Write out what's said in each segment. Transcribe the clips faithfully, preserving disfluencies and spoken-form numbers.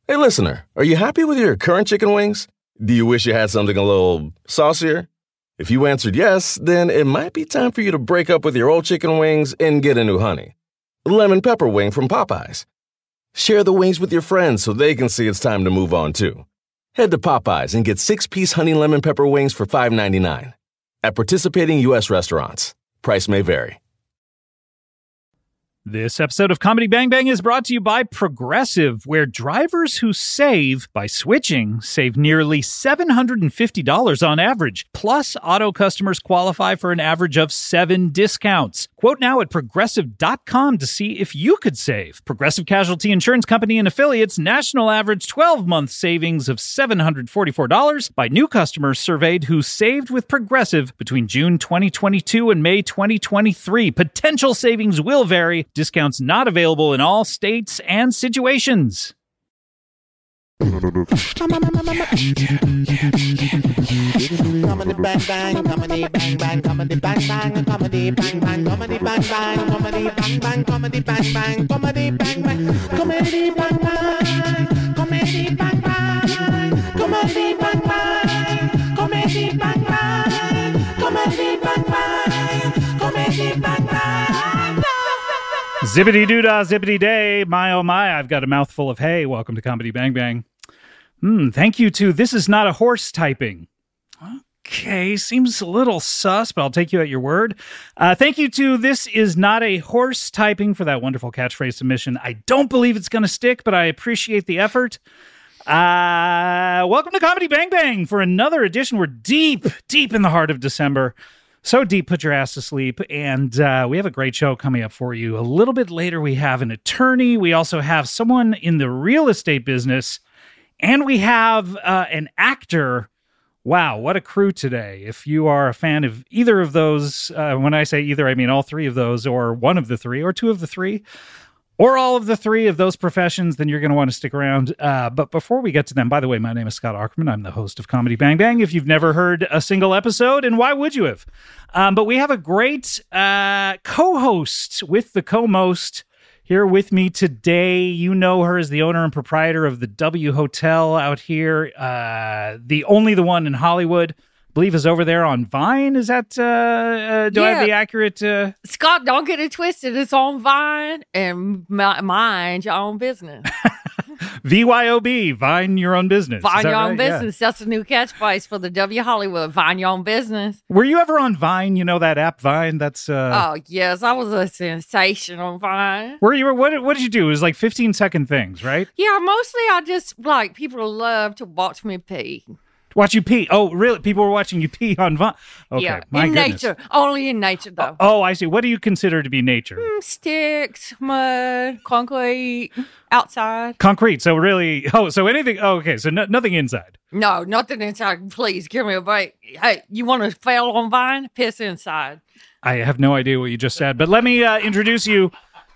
Hey, listener, are you happy with your current chicken wings? Do you wish you had something a little saucier? If you answered yes, then it might be time for you to break up with your old chicken wings and get a new honey. Lemon pepper wing from Popeyes. Share the wings with your friends so they can see it's time to move on too. Head to Popeyes and get six-piece honey lemon pepper wings for five ninety-nine. At participating U S restaurants. Price may vary. This episode of Comedy Bang Bang is brought to you by Progressive, where drivers who save by switching save nearly seven hundred fifty dollars on average. Plus, auto customers qualify for an average of seven discounts. Quote now at progressive dot com to see if you could save. Progressive Casualty Insurance Company and Affiliates national average twelve-month savings of seven hundred forty-four dollars by new customers surveyed who saved with Progressive between June twenty twenty-two and May twenty twenty-three. Potential savings will vary. Discounts not available in all states and situations. Comedy bang bang, comedy bang bang, comedy bang bang, comedy bang bang, comedy bang bang, comedy bang bang, comedy bang bang, comedy bang bang, comedy bang bang, comedy bang bang, comedy bang bang, comedy bang bang, comedy bang bang, comedy bang bang. Zippity doo dah, zippity day, my oh my, I've got a mouthful of hay. Welcome to Comedy Bang Bang. Hmm, thank you to This Is Not a Horse Typing. Okay, seems a little sus, but I'll take you at your word. Uh, thank you to This Is Not a Horse Typing for that wonderful catchphrase submission. I don't believe it's going to stick, but I appreciate the effort. Uh, welcome to Comedy Bang Bang for another edition. We're deep, deep in the heart of December. So deep, put your ass to sleep. And uh, we have a great show coming up for you. A little bit later, we have an attorney. We also have someone in the real estate business. And we have uh, an actor. Wow, what a crew today. If you are a fan of either of those, uh, when I say either, I mean all three of those, or one of the three, or two of the three, or all of the three of those professions, then you're going to want to stick around. Uh, but before we get to them, by the way, my name is Scott Aukerman. I'm the host of Comedy Bang Bang. If you've never heard a single episode, and why would you have? Um, but we have a great uh, co-host with the co-most here with me today. You know her as the owner and proprietor of the W Hotel out here. Uh, the only the one in Hollywood. I believe is over there on Vine. Is that, uh, uh do yeah. I have the accurate? Uh... Scott, don't get it twisted. It's on Vine and m- mind your own business. V Y O B, Vine your own business. Vine your right? own business. Yeah. That's the new catchphrase for the W Hollywood. Vine your own business. Were you ever on Vine? You know that app Vine? That's uh Oh yes, I was a sensation on Vine. Were you? What, what did you do? It was like fifteen second things, right? Yeah, mostly I just like people love to watch me pee. Watch you pee. Oh, really? People were watching you pee on Vine. Okay, yeah, my in goodness. nature. Only in nature, though. Oh, I see. What do you consider to be nature? Mm, sticks, mud, concrete, outside. Concrete. So really, oh, so anything. Oh, okay. So no, nothing inside. No, nothing inside. Please give me a break. Hey, you want to fail on Vine? Piss inside. I have no idea what you just said, but let me uh, introduce you.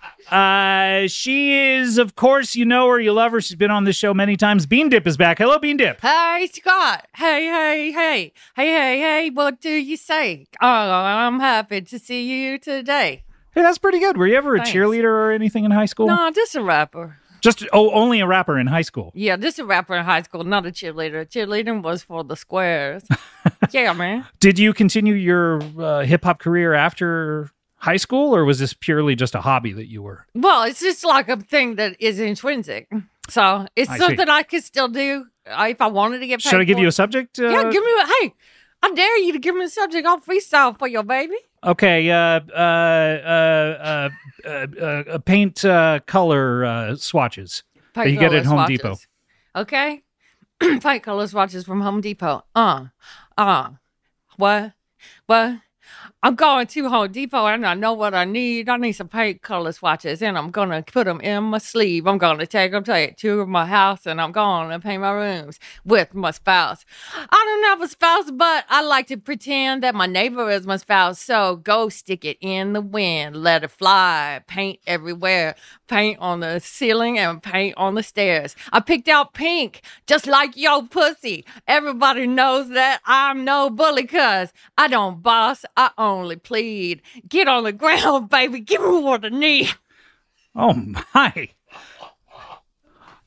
Uh, she is, of course, you know her, you love her. She's been on this show many times. Bean Dip is back. Hello, Bean Dip. Hey, Scott. Hey, hey, hey. Hey, hey, hey. What do you say? Oh, I'm happy to see you today. Hey, that's pretty good. Were you ever a Thanks. cheerleader or anything in high school? No, just a rapper. Just, oh, only a rapper in high school? Yeah, just a rapper in high school, not a cheerleader. Cheerleading was for the squares. Yeah, man. Did you continue your uh, hip-hop career after high school, or was this purely just a hobby that you were? Well, it's just like a thing that is intrinsic. So it's I something see. I could still do uh, if I wanted to get paid. Should I give for you a it. subject? Uh, Yeah, give me a, hey, I dare you to give me a subject. I'll freestyle for you, baby. Okay, uh, uh, uh, uh, uh, uh, paint uh, color uh, swatches that Paint you get color at Home swatches. Depot. Okay? Paint color swatches from Home Depot. Uh, uh, what? What? I'm going to Home Depot and I know what I need. I need some paint color swatches and I'm going to put them in my sleeve. I'm going to take them to, to my house and I'm going to paint my rooms with my spouse. I don't have a spouse, but I like to pretend that my neighbor is my spouse. So go stick it in the wind. Let it fly. Paint everywhere. Paint on the ceiling and paint on the stairs. I picked out pink, just like your pussy. Everybody knows that I'm no bully cuz I don't boss. I only plead. Get on the ground, baby. Give me what I need. Oh, my.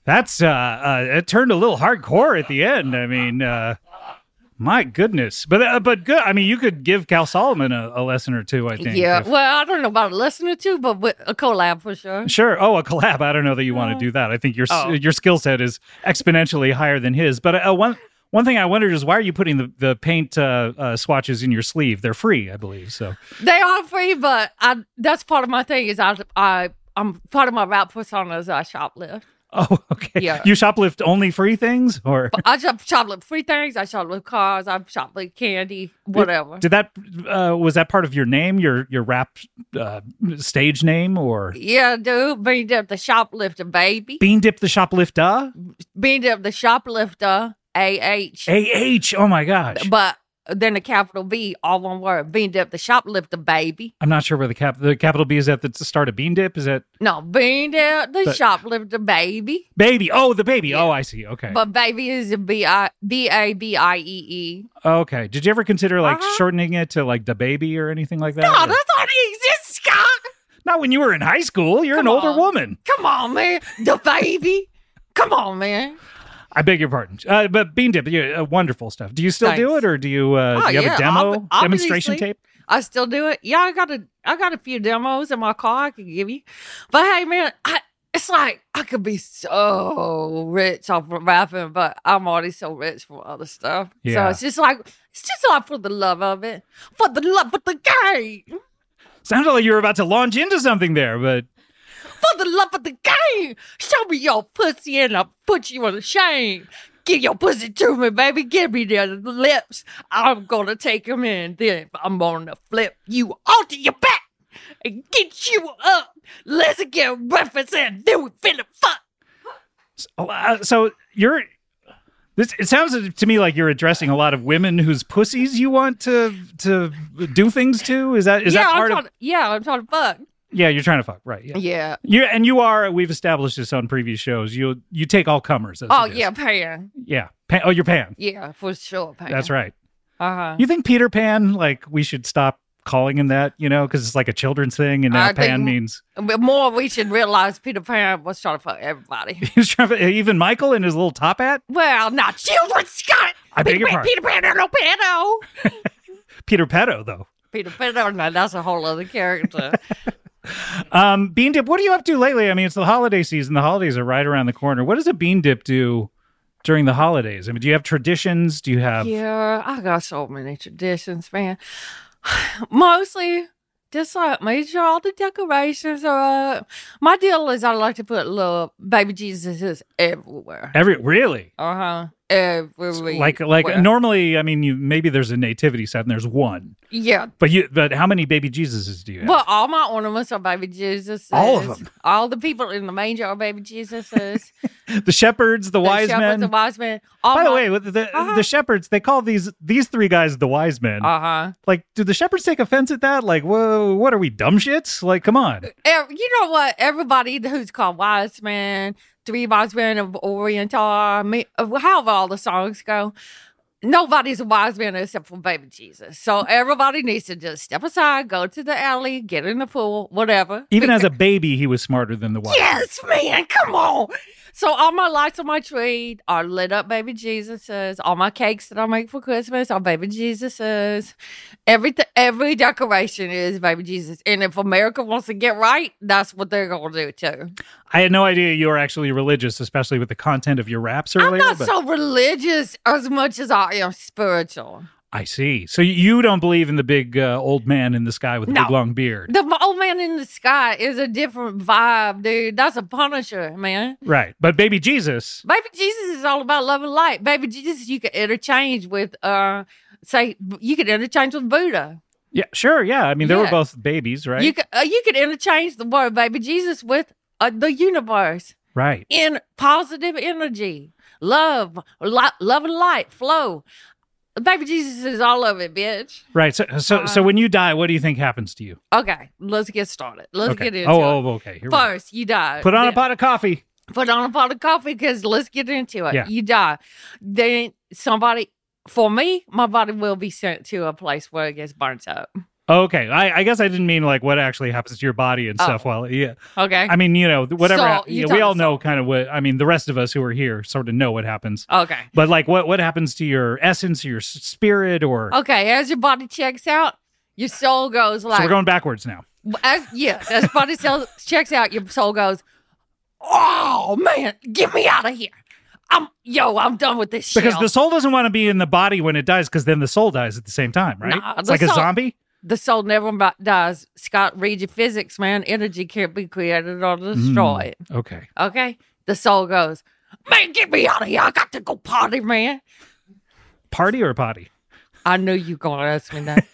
That's uh, uh, it turned a little hardcore at the end. I mean, uh, my goodness, but uh, but good. I mean, you could give Cal Solomon a, a lesson or two. I think. Yeah. if- Well, I don't know about a lesson or two, but with a collab for sure. Sure. Oh, a collab. I don't know that you want to do that. I think your s Oh. your skill set is exponentially higher than his. But uh, one one thing I wondered is why are you putting the the paint uh, uh, swatches in your sleeve? They're free, I believe. So They are free, but I that's part of my thing is I I I'm part of my rap persona is I shoplift. oh, okay. Yeah. You shoplift only free things, or I shop shoplift free things. I shoplift cars. I shoplift candy, whatever. did that uh, was that part of your name, your your rap uh, stage name, or Yeah, dude. Beamed up the shoplifter, baby. Bean Dip the Shoplifter? Beamed up the shoplifter, A H. A H. Oh my gosh. But then the capital B, all one word. Beamed up the shoplifter, baby. I'm not sure where the cap the capital B is at the start of Bean Dip. Is that No, beamed up the But- shoplifter, baby. baby? Oh, the baby. Oh, I see. Okay. But baby is a B I B A B I E E. Okay. Did you ever consider like Uh-huh. shortening it to like the baby or anything like that? No, Or- that's not exists, Scott. Not when you were in high school. You're Come an older on. woman. Come on, man. The baby. Come on, man. I beg your pardon. Uh, but Bean Dip, yeah, uh, wonderful stuff. Do you still do Thanks. it, or do you uh, Oh, do you have yeah, a demo ob- demonstration obviously. tape? I still do it. Yeah, I got a I got a few demos in my car I could give you. But hey, man, I, it's like I could be so rich off of rapping, but I'm already so rich from other stuff. Yeah. So it's just like it's just like for the love of it, for the love of the game, Sounded like you were about to launch into something there, but for the love of the game. Show me your pussy and I'll put you on the shame. Give your pussy to me, baby. Give me the lips. I'm gonna take them in. Then I'm gonna flip you onto your back and get you up. Let's get breakfast and then we finna fuck. uh, so you're. This, it sounds to me like you're addressing a lot of women whose pussies you want to to do things to. Is that is yeah, that I'm part trying of? to, yeah, I'm trying to fuck. Yeah, you're trying to fuck, right? Yeah. Yeah. You and you are. We've established this on previous shows. You you take all comers. as Oh it is. yeah, Pan. yeah. Pan, oh, you're Pan. Yeah, for sure, Pan. That's right. Uh huh. You think Peter Pan? Like we should stop calling him that? You know, because it's like a children's thing, and now I think- Pan means But more, we should realize Peter Pan was trying to fuck everybody. he was trying to, even Michael in his little top hat. Well, not children, Scott. I beg Peter your Pan, pardon. Peter Pan, no pedo. Peter Petto, though. Peter Pan, no, that's a whole other character. Um, Bean Dip, what are you up to lately? I mean, it's the holiday season. The holidays are right around the corner. What does a Bean Dip do during the holidays? I mean, do you have traditions? Do you have? Yeah, I got so many traditions, man. Mostly just like make sure all the decorations are up. My deal is I like to put little baby Jesuses everywhere. Every really? Uh huh. Everywhere. Like like normally, I mean, you maybe there's a nativity set and there's one, Yeah. but you but how many baby Jesuses do you have? Well, all my ornaments are baby Jesuses. All of them? All the people in the manger are baby Jesuses. the shepherds, the, The wise shepherds, men. the wise men. All By the my- way, with the Uh-huh. the shepherds, they call these these three guys the wise men. Uh huh. Like, do the shepherds take offense at that? Like, whoa, what are we, dumb shits? Like, come on. You know what? Everybody who's called wise man, three wise men of Oriental, me, however all the songs go, nobody's a wise man except for baby Jesus. So everybody needs to just step aside, go to the alley, get in the pool, whatever. Even as a baby, he was smarter than the wise men. Yes, man, come on. So all my lights on my tree are lit up baby Jesuses. All my cakes that I make for Christmas are baby Jesuses. Every every decoration is baby Jesus. And if America wants to get right, that's what they're gonna do too. I had no idea you were actually religious, especially with the content of your raps earlier. I'm not but so religious as much as I am spiritual. I see. So you don't believe in the big uh, old man in the sky with the No. big long beard. The old man in the sky is a different vibe, dude. That's a Punisher, man. Right. But baby Jesus, Baby Jesus is all about love and light. Baby Jesus, you could interchange with, uh, say, you could interchange with Buddha. yeah, sure, yeah. I mean, they were Yeah. both babies, right? You could, uh, you could interchange the word baby Jesus with uh, the universe right. in positive energy, love, li- love and light, flow. Baby Jesus is all of it, bitch. Right. So, so, Uh, so when you die, what do you think happens to you? Okay, let's get started. Let's okay. get into oh, it. oh, okay. Here we go. First, you die. Put on a Then- pot of coffee. Put on a pot of coffee because let's get into it. Yeah. You die. Then somebody, for me, my body will be sent to a place where it gets burnt up. Okay, I, I guess I didn't mean like what actually happens to your body and stuff. Oh. While yeah, Okay. I mean, you know, whatever. Soul. hap- You yeah, talking we all know soul. kind of what. I mean, the rest of us who are here sort of know what happens. okay. But like, what what happens to your essence, or your s- spirit, or Okay. As your body checks out, your soul goes like. so we're going backwards now. As, yes, as body cell checks out, your soul goes, "Oh man, get me out of here! I'm yo, I'm done with this shit." Because the soul doesn't want to be in the body when it dies, because then the soul dies at the same time, right? Nah, it's the like a soul- zombie. The soul never bi- dies. Scott, read your physics, man. Energy can't be created or destroyed. Okay. Okay, the soul goes, "Man, get me out of here! I got to go party, man." Party or potty? I knew you gonna ask me that.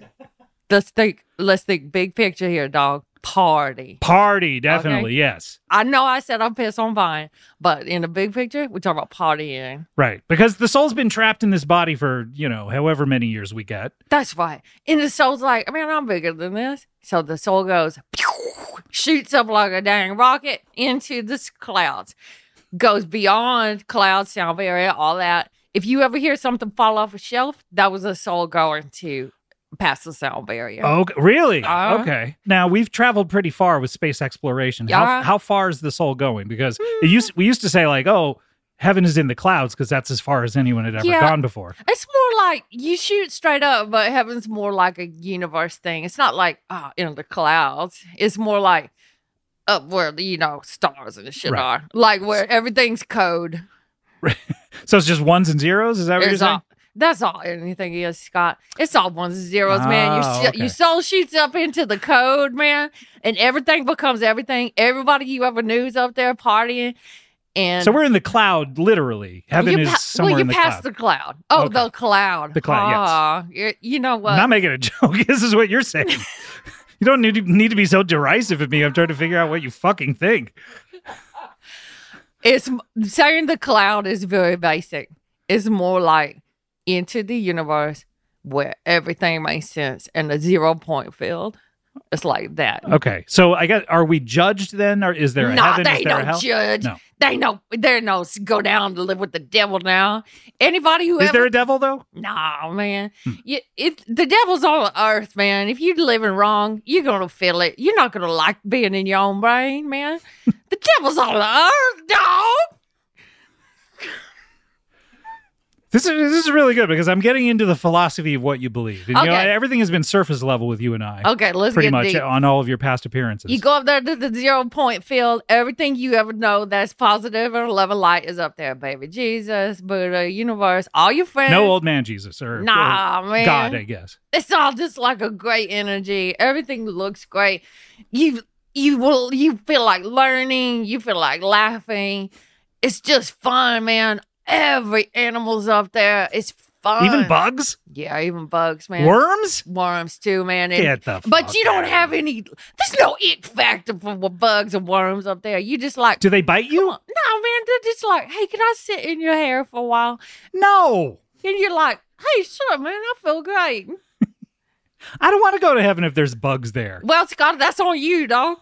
let's think. Let's think big picture here, dog. Party. Party, definitely, yes. I know I said I'm pissed on Vine, but in the big picture, we're talking about partying. Right. Because the soul's been trapped in this body for, you know, however many years we get. That's right. And the soul's like, man, I'm bigger than this. So the soul goes, pew, shoots up like a dang rocket into the s- clouds, goes beyond cloud, sound barrier, all that. If you ever hear something fall off a shelf, that was a soul going to past the sound barrier. Oh, really? Uh, Okay. Now, we've traveled pretty far with space exploration. How, Yeah. how far is the soul going? Because it used, we used to say, like, oh, heaven is in the clouds, because that's as far as anyone had ever Yeah. gone before. It's more like you shoot straight up, but heaven's more like a universe thing. It's not like ah in the clouds. It's more like up where the you know stars and shit Right. are, like where everything's code. So it's just ones and zeros? Is that what you're It's saying? all, that's all anything is, Scott. It's all ones and zeros, man. Your, Oh, sh- okay. your soul shoots up into the code, man, and everything becomes everything. Everybody you ever knew is up there partying. And So we're in the cloud, literally. Heaven you is pa- somewhere well, you in the passed cloud. the cloud. Oh, Okay. the cloud. The cloud, yes. Ah, you you know what? I'm not making a joke. This is what you're saying. You don't need to, need to be so derisive at me. I'm trying to figure out what you fucking think. It's saying the cloud is very basic. It's more like into the universe where everything makes sense and the zero point field. It's like that. Okay. So I guess, are we judged then? Or is there a Nah, heaven? they Is there a don't hell? judge. No. They know they're no go down to live with the devil now. Anybody who Is ever there a devil, though? Nah, man. Hmm. You, it, the devil's on earth, man. If you're living wrong, you're gonna feel it. You're not gonna like being in your own brain, man. The devil's on earth, dog. This is this is really good, because I'm getting into the philosophy of what you believe. And, you know, Okay. everything has been surface level with you and I. Okay, let's Pretty get much deep. on all of your past appearances. You go up there to the zero point field. Everything you ever know that's positive or love and light is up there, baby. Jesus, Buddha, universe, all your friends. no old man Jesus or, Nah, or man. God, I guess. It's all just like a great energy. Everything looks great. You you will you feel like learning. You feel like laughing. It's just fun, man. Every animal's up there. It's fun. Even bugs? Yeah, even bugs, man. Worms? Worms too, man. And- Get the but fuck you don't outta have here. any. There's no ick factor for what bugs and worms up there. You just like. Do they bite you? No, man. They're just like, hey, can I sit in your hair for a while? No. And you're like, hey, sure, man. I feel great. I don't want to go to heaven if there's bugs there. Well, Scott, that's on you, dog.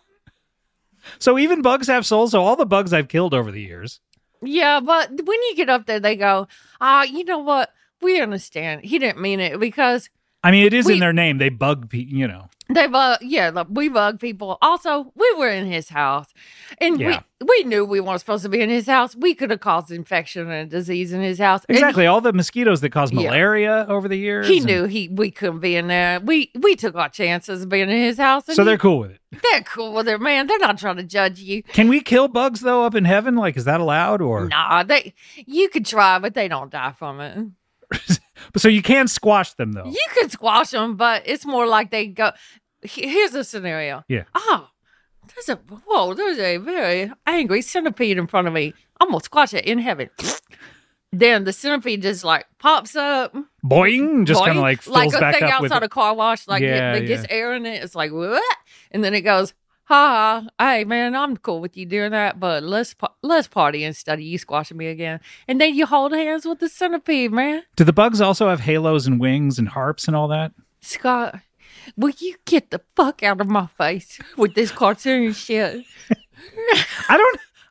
So even bugs have souls. So all the bugs I've killed over the years. Yeah, but when you get up there, they go, ah, you know what? We understand. He didn't mean it because I mean, it is We- in their name. They bug people, you know. they bug. Yeah, like, we bug people. Also, we were in his house, and Yeah. we we knew we weren't supposed to be in his house. We could have caused infection and disease in his house. And Exactly. All the mosquitoes that cause Yeah. malaria over the years. He and- knew he we couldn't be in there. We we took our chances of being in his house. And So they're he- cool with it. they're cool with it, man. They're not trying to judge you. Can we kill bugs, though, up in heaven? Like, is that allowed? Or Nah, they you could try, but they don't die from it. So you can squash them, though. You could squash them, but it's more like they go. he- Here's a scenario. Yeah. Oh, there's a whoa. There's a very angry centipede in front of me. I'm gonna squash it in heaven. Then the centipede just like pops up, Boing, just kind of boing, like fills like a back thing up outside with. a car wash, like Yeah, it, that gets yeah. air in it. It's like what? And then it goes, ha ha. Hey man, I'm cool with you doing that, but let's pa- let's party instead of you squashing me again. And then you hold hands with the centipede, man. Do the bugs also have halos and wings and harps and all that? Scott, will you get the fuck out of my face with this cartoon shit? I don't.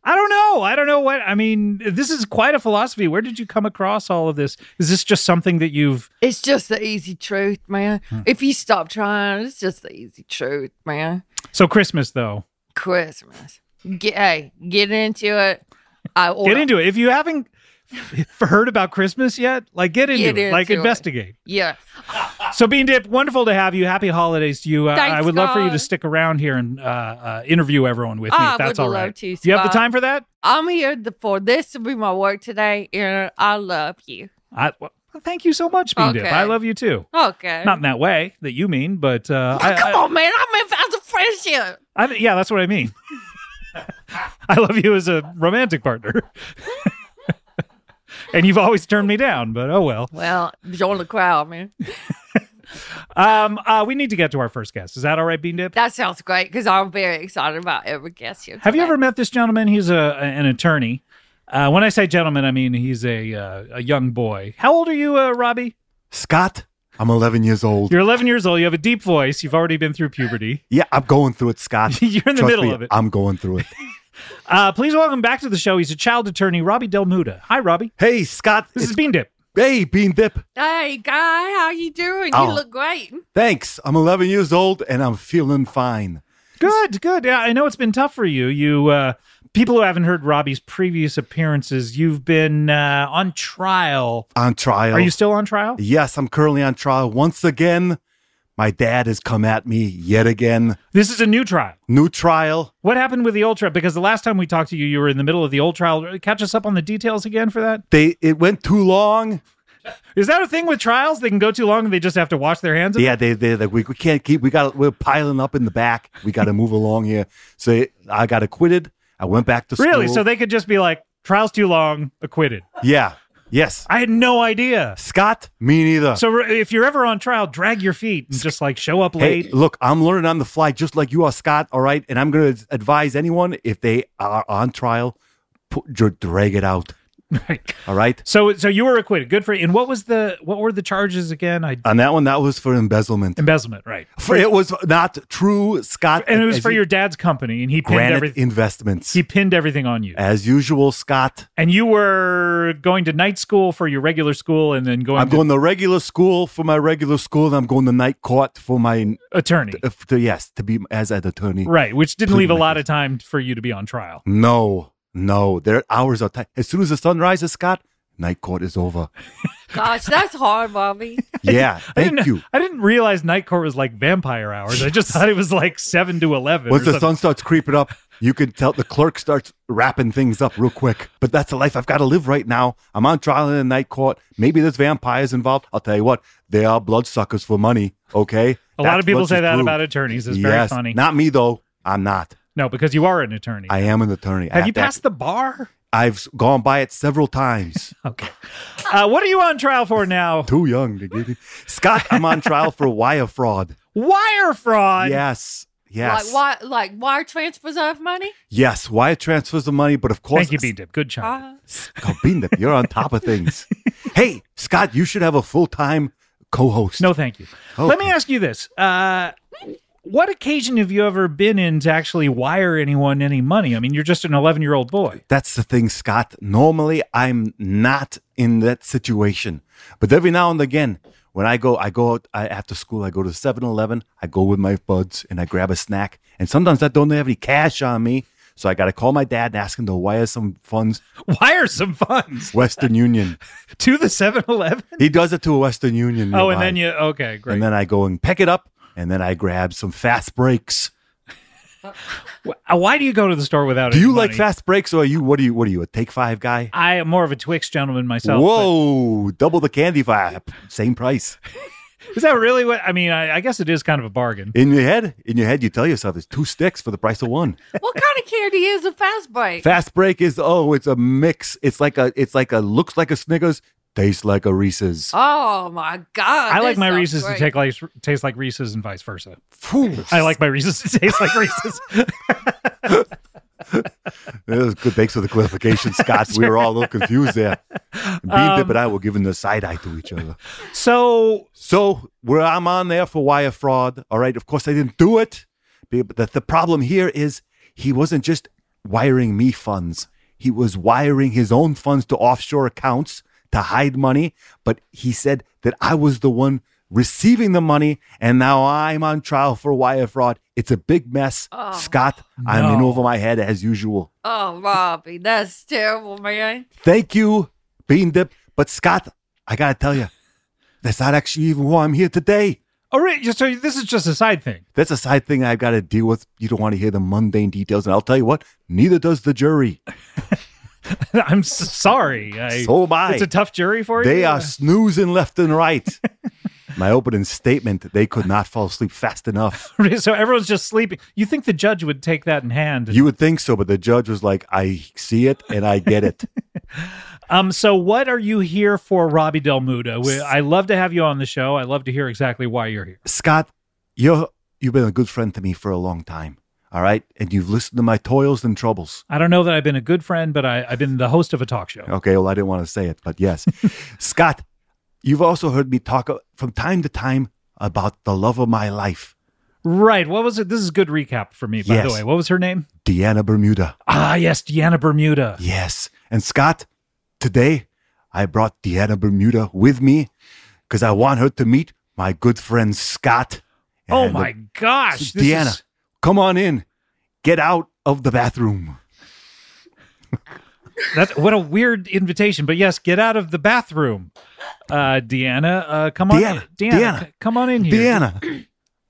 I don't know. I don't know what, I mean, this is quite a philosophy. Where did you come across all of this? Is this just something that you've, It's just the easy truth, man. If you stop trying, it's just the easy truth, man. so Christmas though, Christmas. Get, hey, get into it. I get into it. If you haven't heard about Christmas yet, like get into Get it, like into it. investigate. Yeah. So Bean Dip, wonderful to have you. Happy holidays to you. Uh, Thanks, I would love for you to guys. stick around here and uh, uh, interview everyone with me, I if that's would all love right. to, Do you have the Scott. time for that? I'm here th- for this to be my work today, and I love you. I, well, thank you so much, Bean Dip. Okay. I love you too. Okay. Not in that way that you mean, but uh, Oh, I, come I, on, man. I'm in as a friendship. I, yeah, that's what I mean. I love you as a romantic partner. And you've always turned me down, but oh well. Well, join the crowd, man. Um, uh, we need to get to our first guest. Is that all right, Bean Dip? That sounds great because I'm very excited about every guest here. Have you today. ever met this gentleman? He's a an attorney. Uh, when I say gentleman, I mean he's a uh, a young boy. How old are you, uh, Robbie? Scott, I'm eleven years old. You're eleven years old. You have a deep voice. You've already been through puberty. Yeah, I'm going through it, Scott. You're in the Trust middle me, of it. I'm going through it. Uh, please welcome back to the show. He's a child attorney, Robbie Del Muda. Hi, Robbie. Hey, Scott. This it's- is Bean Dip. Hey, Bean Dip. Hey, guy, how you doing? Oh. You look great. Thanks. I'm eleven years old and I'm feeling fine. Good, good. Yeah, I know it's been tough for you. You uh, people who haven't heard Robbie's previous appearances, you've been uh, on trial. On trial. Are you still on trial? Yes, I'm currently on trial. Once again, my dad has come at me yet again. This is a new trial. New trial. What happened with the old trial? Because the last time we talked to you, you were in the middle of the old trial. Catch us up on the details again for that. They it went too long. Is that a thing with trials? They can go too long and they just have to wash their hands of it? Yeah, they they like we, we can't keep we got we're piling up in the back. We got to move along here. So it, I got acquitted. I went back to school. Really? So they could just be like, trial's too long, acquitted. Yeah. Yes. I had no idea. Scott, me neither. So if you're ever on trial, drag your feet and just like show up Hey, late. look, I'm learning on the fly just like you are, Scott, all right? And I'm going to advise anyone, if they are on trial, put, dr- drag it out, Right. all right? So so you were acquitted. Good for you. And what was the what were the charges again? I On that one, that was for embezzlement. embezzlement, right? For, it was not true, Scott. And it was as for you- your dad's company, and he pinned Granite everything. Investments. He pinned everything on you. As usual, Scott, And you were going to night school for your regular school, and then going I'm to going to regular school for my regular school, and I'm going to night court for my, attorney, uh, to, yes, to be as an attorney. right? Which didn't Plead leave a my lot case. of time for you to be on trial. No, no, their hours are tight. As soon as the sun rises, Scott, night court is over. Gosh, that's hard, Bobby. Yeah, I thank didn't, you. I didn't realize night court was like vampire hours. I just thought it was like seven to eleven. Once or the something. sun starts creeping up, you can tell the clerk starts wrapping things up real quick. But that's the life I've got to live right now. I'm on trial in a night court. Maybe there's vampires involved. I'll tell you what, they are bloodsuckers for money, okay? A lot That's of people what's say that true. about attorneys. It's very Yes. funny. Not me, though. I'm not. No, because you are an attorney. I am an attorney. I Have you to- passed the bar? I've gone by it several times. Okay. Uh, what are you on trial for now? Too young to get it. Scott, I'm on trial for wire fraud. Wire fraud. Yes. Yes. Like, wire, like wire transfers of money? Yes. Wire transfers of money, but of course. Thank you, B Dip. Good job. Uh, Oh, Bean Dip, you're on top of things. Hey, Scott, you should have a full time co host. No, thank you. Let me ask you this. Uh, what occasion have you ever been in to actually wire anyone any money? I mean, you're just an eleven-year-old boy. That's the thing, Scott. Normally, I'm not in that situation. But every now and again, when I go, I go out I, after school, I go to seven eleven, I go with my buds and I grab a snack. And sometimes I don't have any cash on me. So I got to call my dad and ask him to wire some funds. Wire some funds Western Union. to the seven eleven? He does it to a Western Union. Oh, and nearby. then you, okay, great. And then I go and pick it up. And then I grab some fast breaks. Uh, Why do you go to the store without Do any you like money? fast breaks, or are you? What are you? What are you? A Take Five guy? I am more of a Twix gentleman myself. but- Whoa! Double the candy for same price. Is that really what, I mean, I, I guess it is kind of a bargain. In your head, in your head, you tell yourself it's two sticks for the price of one. what kind of candy is a fast break? Fast break is oh, it's a mix. It's like a, it's like a looks like a Snickers, tastes like a Reese's. Oh my God. I like this my sounds Reese's great. to take like, taste like Reese's and vice versa. Phew. I like my Reese's to taste like Reese's. That was good. Thanks for the clarification, Scott. We were all a little confused there. Bean Um, Dip and I were giving the side eye to each other. So, So where I'm on there for wire fraud, all right. Of course, I didn't do it. But the, the problem here is he wasn't just wiring me funds. He was wiring his own funds to offshore accounts to hide money, but he said that I was the one receiving the money, and now I'm on trial for wire fraud. It's a big mess. Oh, Scott, I'm in no. over my head as usual. Oh, Robbie, that's terrible, man. Thank you, Bean Dip. But Scott, I gotta tell you, that's not actually even why I'm here today. Oh, right. So this is just a side thing. That's a side thing I've got to deal with. You don't want to hear the mundane details, and I'll tell you what, neither does the jury. I'm s- sorry. I, So am I. It's a tough jury for you. They are snoozing left and right. My opening statement, they could not fall asleep fast enough. So everyone's just sleeping. You think the judge would take that in hand? You would think so, but the judge was like, I see it and I get it. Um. So what are you here for, Robbie Del Muda? We, I love to have you on the show. I love to hear exactly why you're here. Scott, you're, you've been a good friend to me for a long time, all right? And you've listened to my toils and troubles. I don't know that I've been a good friend, but I, I've been the host of a talk show. Okay, well, I didn't want to say it, but yes. Scott, you've also heard me talk uh, from time to time about the love of my life, Right. What was it? This is a good recap for me, by Yes. the way. What was her name? Deanna Bermuda. Ah, yes, Deanna Bermuda. Yes. And Scott, today I brought Deanna Bermuda with me because I want her to meet my good friend Scott. Oh And, uh, my gosh. This Deanna, is- come on in. Get out of the bathroom. That's what a weird invitation. But yes, get out of the bathroom. Uh, Deanna, uh, come on. Deanna, Deanna, Deanna, c- come on in here. Deanna.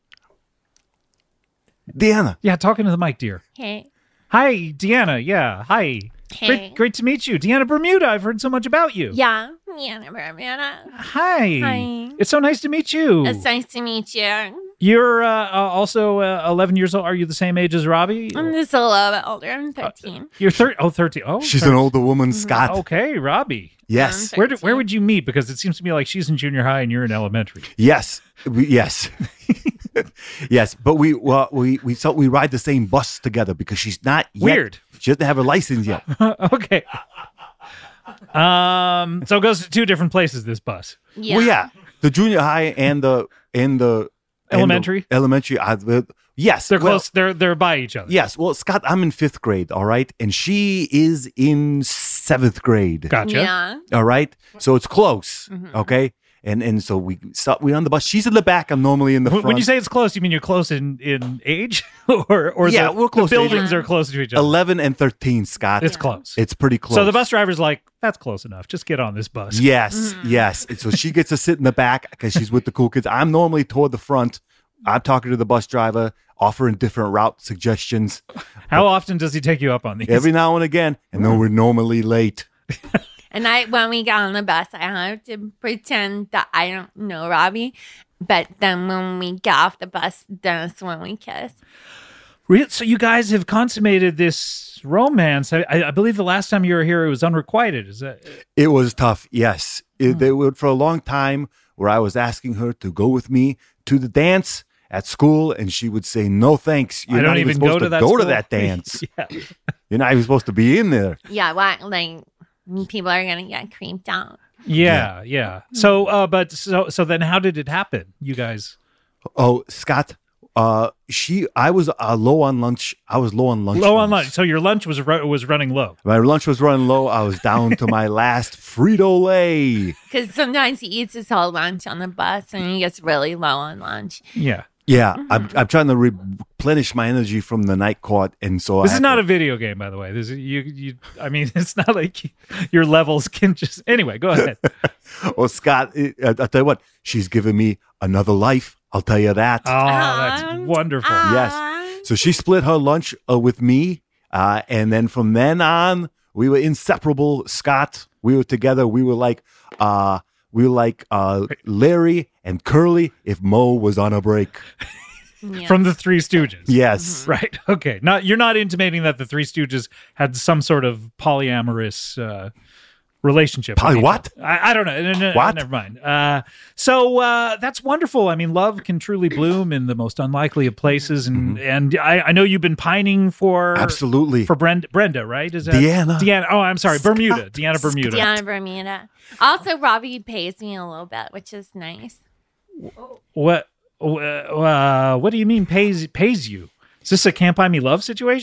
Deanna. Yeah, talking to the mic, dear. Hey. Hi, Deanna. Yeah, hi. Hey. Great, great to meet you. Deanna Bermuda, I've heard so much about you. Yeah. Yeah, Bermuda. Hi. Hi. It's so nice to meet you. It's nice to meet you. You're uh, uh, also uh, eleven years old. Are you the same age as Robbie? I'm just a little bit older. I'm thirteen. You're thir- oh, thirteen. Oh, She's thir- an older woman, Scott. Okay, Robbie. Yes. Um, Where, do, where would you meet? Because it seems to me like she's in junior high and you're in elementary. Yes. We, yes. yes. But we well, we we so we ride the same bus together because she's not yet, Weird. She doesn't have her license yet. Okay. Um. So it goes to two different places. This bus. Yeah. Well, yeah. The junior high and the and the and the Elementary? elementary. Are the, yes. They're well, close. They're they're by each other. Yes. Well, Scott, I'm in fifth grade. All right, and she is in seventh grade. Gotcha. Yeah. All right, so it's close. Mm-hmm. Okay, and and so we stop. We're on the bus. She's in the back. I'm normally in the When front. when you say it's close, you mean you're close in, in age, or or Yeah, the, we're close the in age. buildings are close to each other. eleven and thirteen, Scott. It's close. It's pretty close. So the bus driver's like, that's close enough. Just get on this bus. Yes, yes. And so she gets to sit in the back because she's with the cool kids. I'm normally toward the front. I'm talking to the bus driver, offering different route suggestions How often does he take you up on these? every now and again. And then we're normally late. And I, when we got on the bus, I have to pretend that I don't know Robbie. But then when we get off the bus, that's when we kiss. Re- So you guys have consummated this romance. I, I I believe the last time you were here, it was unrequited. Is that? It was tough, yes. It, they would, for a long time where I was asking her to go with me to the dance at school, and she would say, no, thanks. You're I don't not even even supposed go to to that go to school." that dance. Yeah. You're not even supposed to be in there. Yeah, what? Like, people are going to get creeped out. Yeah, yeah. So, uh, but so so then, how did it happen? You guys Oh, Scott, uh, she, I was uh, low on lunch. I was low on lunch. low on once. lunch. So your lunch was ru- was running low. My lunch was running low. I was down to my last Frito Lay. Because sometimes he eats his whole lunch on the bus and he gets really low on lunch. Yeah. Yeah, I'm, I'm trying to replenish my energy from the night court, and so This I is had not to- a video game, by the way. This is you. You. I mean, it's not like you, your levels can just. Anyway, go ahead. Well, Scott, I- I'll tell you what. She's given me another life. I'll tell you that. Oh, that's Um, wonderful. ah. Yes. So she split her lunch uh, with me, uh, and then from then on, we were inseparable. Scott, we were together. We were like, uh, we were like uh, Larry and Curly if Mo was on a break. Yeah. From the Three Stooges. Yes. Right. Okay. Not you're not intimating that the Three Stooges had some sort of polyamorous uh, relationship. with Poly each what? other. I, I don't know. No, no, no, What? Never mind. Uh, so uh, that's wonderful. I mean, love can truly bloom in the most unlikely of places, and and I, I know you've been pining for Mm-hmm. Absolutely. for Brenda. Brenda, right? Is that Deanna. Deanna. Oh, I'm sorry, Bermuda. Deanna Bermuda. Deanna Bermuda. Also, Robbie pays me a little bit, which is nice. What? Uh, what do you mean pays pays you? Is this a Can't Buy Me Love situation?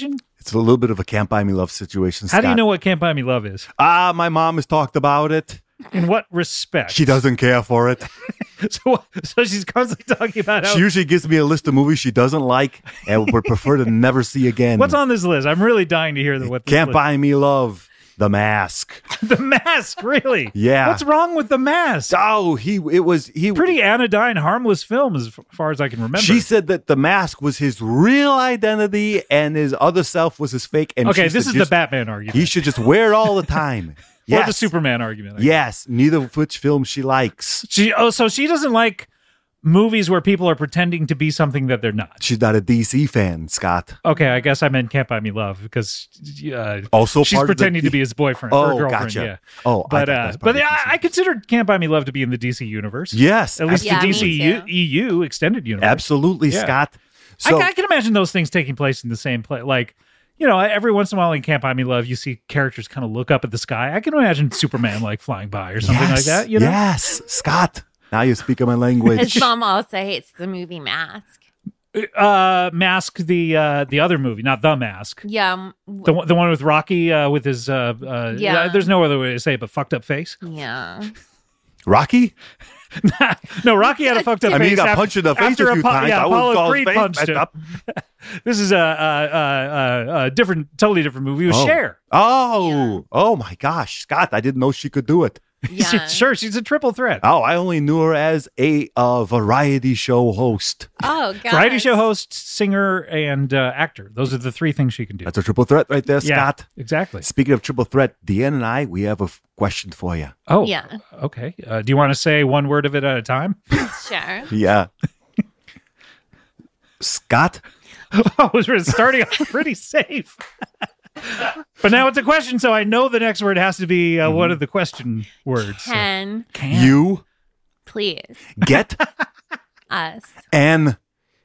It's a little bit of a Can't Buy Me Love situation. How do you Scott. know what Can't Buy Me Love is? Ah, my mom has talked about it. In what respect? She doesn't care for it. So, so she's constantly talking about how. She usually gives me a list of movies she doesn't like and would prefer to never see again. What's on this list? I'm really dying to hear the, what this Can't list- Buy Me Love, The Mask. The Mask, really? Yeah. What's wrong with The Mask? Oh, he it was he Pretty anodyne, harmless film as far as I can remember. She said that the mask was his real identity and his other self was his fake. And okay, she this said is the just- Batman argument. He should just wear it all the time. Or Yes. the Superman argument. I guess. Yes, neither of which film she likes. She oh, so she doesn't like movies where people are pretending to be something that they're not. She's not a D C fan, Scott. Okay, I guess I meant Can't Buy Me Love because uh, Also, she's part of the pretending D- to be his boyfriend Oh, or girlfriend. gotcha. Yeah. Oh, I but thought that uh, was part but of the I, D C. I consider Can't Buy Me Love to be in the D C universe. Yes, At least Yeah, the me D C too. U, E U extended universe. absolutely, Yeah. Scott. I, So I can imagine those things taking place in the same place. Like, you know, every once in a while in Can't Buy Me Love, you see characters kind of look up at the sky. I can imagine Superman like flying by or something like yes, that. You know, yes, Scott. Now you speak my language. His mom also hates the movie Mask. uh, Mask the uh, the other movie, not The Mask. Yeah. um, w- The one, the one with Rocky uh, with his uh, uh, Yeah. There's no other way to say it, but fucked up face. Yeah. Rocky? No, Rocky had a fucked up I face. mean, he got after- punched in the face after a few Apo- times. Yeah, I wouldn't Apollo call his Creed face punched messed him. up. This is a, a, a, a, a different, totally different movie. It was Oh. Cher. Oh, oh my gosh, Scott! I didn't know she could do it. Yeah. Sure, she's a triple threat. Oh, I only knew her as a uh, variety show host. Oh, God. Variety show host, singer, and uh, actor. Those are the three things she can do. That's a triple threat right there, yeah, Scott. exactly. Speaking of triple threat, Deanne and I, we have a f- question for you. Oh, Yeah. Okay. Uh, do you want to say one word of it at a time? Sure. Yeah. Scott, Oh, we're starting off pretty safe. But now it's a question, so I know the next word has to be uh, one of the question words. So- Can Can. you please get us an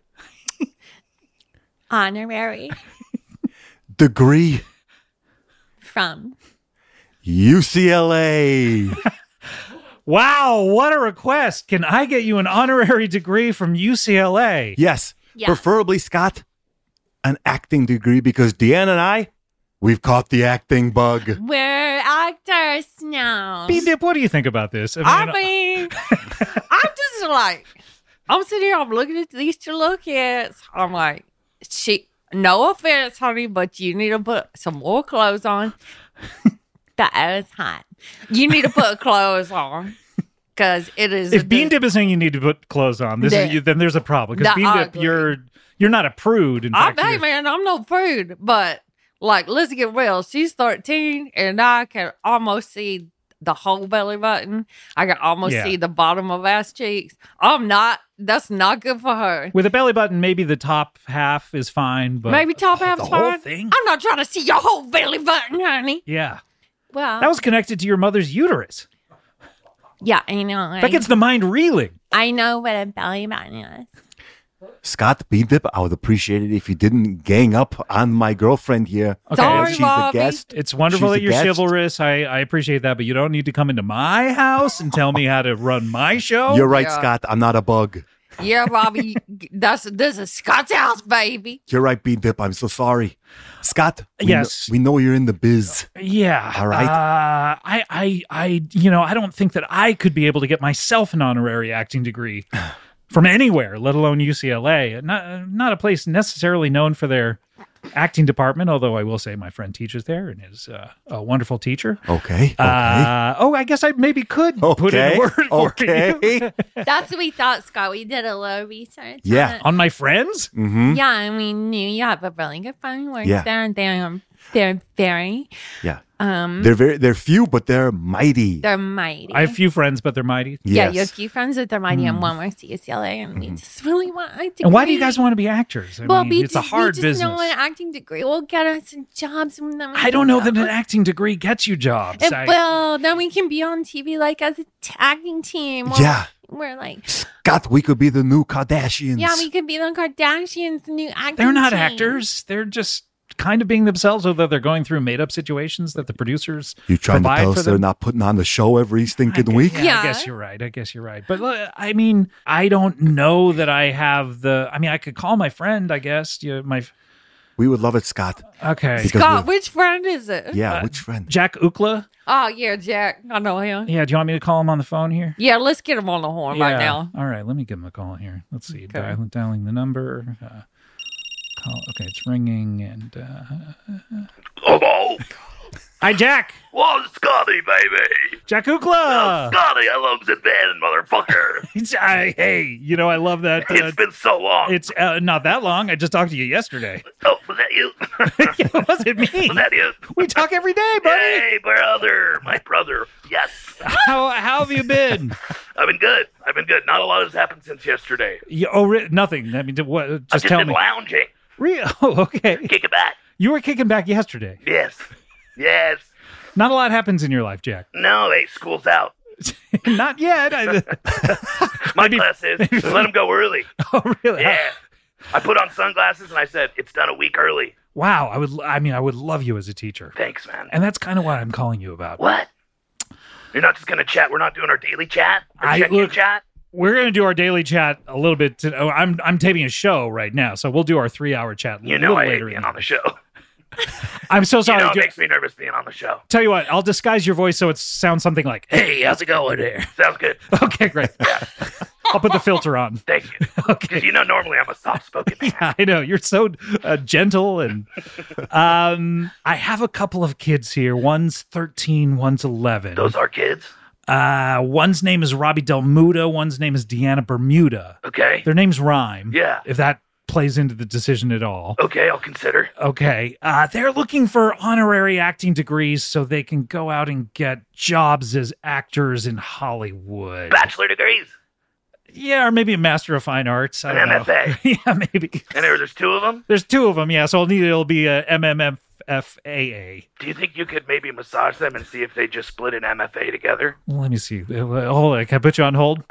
honorary degree from U C L A? Wow, what a request. Can I get you an honorary degree from U C L A? Yes. Yeah. Preferably, Scott, an acting degree because Deanne and I, we've caught the acting bug. we're actors now. B Dip, what do you think about this? I mean, I'm just like, I'm sitting here, I'm looking at these two little kids. I'm like, she, no offense, honey, but you need to put some more clothes on. That is hot. You need to put clothes on because it is. if Bean Dip is saying you need to put clothes on, this The- is you, then there's a problem. Because the Bean Dip, ugly. you're you're not a prude. In I'm, fact, hey you're- man, I'm no prude, but like, let's get real. She's thirteen, and I can almost see the whole belly button. I can almost Yeah. see the bottom of ass cheeks. I'm not. That's not good for her. with a belly button, maybe the top half is fine, but Maybe top the half's whole fine. thing. I'm not trying to see your whole belly button, honey. Yeah, Well, that was connected to your mother's uterus. yeah, I know. I, That gets the mind reeling. I know what a belly button is. Scott Bean Dip, I would appreciate it if you didn't gang up on my girlfriend here. Okay. Sorry, She's a Robbie. guest. It's wonderful She's that a you're guest. chivalrous. I, I appreciate that, but you don't need to come into my house and tell me how to run my show. You're right, Yeah. Scott. I'm not a bug. Yeah, Robbie, that's this is Scott's house, baby. You're right, Bean Dip. I'm so sorry. Scott, we Yes. kn- we know you're in the biz. Yeah. All right. Uh, I, I, I, you know, I don't think that I could be able to get myself an honorary acting degree from anywhere, let alone U C L A. Not, not a place necessarily known for their acting department, although I will say my friend teaches there and is uh, a wonderful teacher. Okay. Okay. Uh, oh, I guess I maybe could put in okay. a word for okay. you. That's what we thought, Scott. We did a little research. Yeah. on it. On my friends? mm-hmm. Yeah, and we knew you have a really good phone works Yeah. there, and they're um, they're very Yeah. um They're very. They're few, but they're mighty. they're mighty. I have few friends, but they're mighty. Yeah, Yes. you have a few friends that they're mighty, and one works at U C L A, and we just really want acting. Mm-hmm. And why do you degree. guys want to be actors? I Well, mean, we it's just, a hard we just business. know an acting degree will get us some jobs. And then we I can don't know go. that an acting degree gets you jobs. It I- will. Then we can be on T V like as a t- acting team. Or Yeah. We're like, Scott, we could be the new Kardashians. yeah, we could be the Kardashians, the new acting they're not team. actors. They're just kind of being themselves, although they're going through made-up situations that the producers You trying to provide tell for us they're them. not putting on the show every I stinking gu- week? Yeah, I Yeah. guess you're right. I guess you're right. But uh, I mean, I don't know that I have the. I mean, I could call my friend. I guess you know, my We would love it, Scott. Okay. Because Scott, we're- which friend is it? Yeah, Uh, which friend? Jack Ukla? Oh, yeah, Jack. I know him. Yeah, do you want me to call him on the phone here? Yeah, let's get him on the horn right now. All right, let me give him a call here. Let's see. Okay. Dial, dialing the number. Uh, call. Okay, it's ringing. And uh, Hello? hi, Jack. Whoa, Scotty, baby. Jack Ukla. Scotty, I love the band, motherfucker. He's- I- hey, you know I love that. Uh, It's been so long. it's uh, not that long. I just talked to you yesterday. Oh, was that you? It wasn't me. Was that you? We talk every day, buddy. Hey, brother. My brother. Yes. How how have you been? I've been good. I've been good. Not a lot has happened since yesterday. You, oh, re- nothing. I mean, what? I've Just just tell been me. lounging. Re- oh, okay. Kick it back. You were kicking back yesterday. Yes. Yes. Not a lot happens in your life, Jack. No, hey, school's out. Not yet. I, My Maybe- class is. Let him go early. oh, really? Yeah. I put on sunglasses and I said, it's done a week early. Wow. I would. I mean, I would love you as a teacher, Thanks, man. and that's kind of what I'm calling you about. What? You're not just going to chat? We're not doing our daily chat? Or I- check-in look- chat? We're gonna do our daily chat a little bit. To, oh, I'm I'm taping a show right now, so we'll do our three hour chat. You a know little I hate later. in being the- on the show. I'm so You sorry. know it Jack. makes me nervous being on the show. Tell you what, I'll disguise your voice so it sounds something like, "Hey, how's it going there?" Sounds good. Okay, great. I'll put the filter on. Thank you. Okay. Because you know normally I'm a soft-spoken man. Yeah, I know you're so uh, gentle, and um, I have a couple of kids here. One's thirteen, one's eleven. Those are kids? Uh, one's name is Robbie Del Muda. One's name is Deanna Bermuda. Okay. Their names rhyme. Yeah. If that plays into the decision at all. Okay, I'll consider. Okay. Uh, they're looking for honorary acting degrees so they can go out and get jobs as actors in Hollywood. Bachelor degrees. Yeah, or maybe a Master of Fine Arts. I An don't M F A. know. Yeah, maybe. And there, there's two of them? There's two of them, yeah, so I'll need it'll be a M M F A A. Do you think you could maybe massage them and see if they just split an M F A together? Well, let me see. Uh, Hold on, can I put you on hold?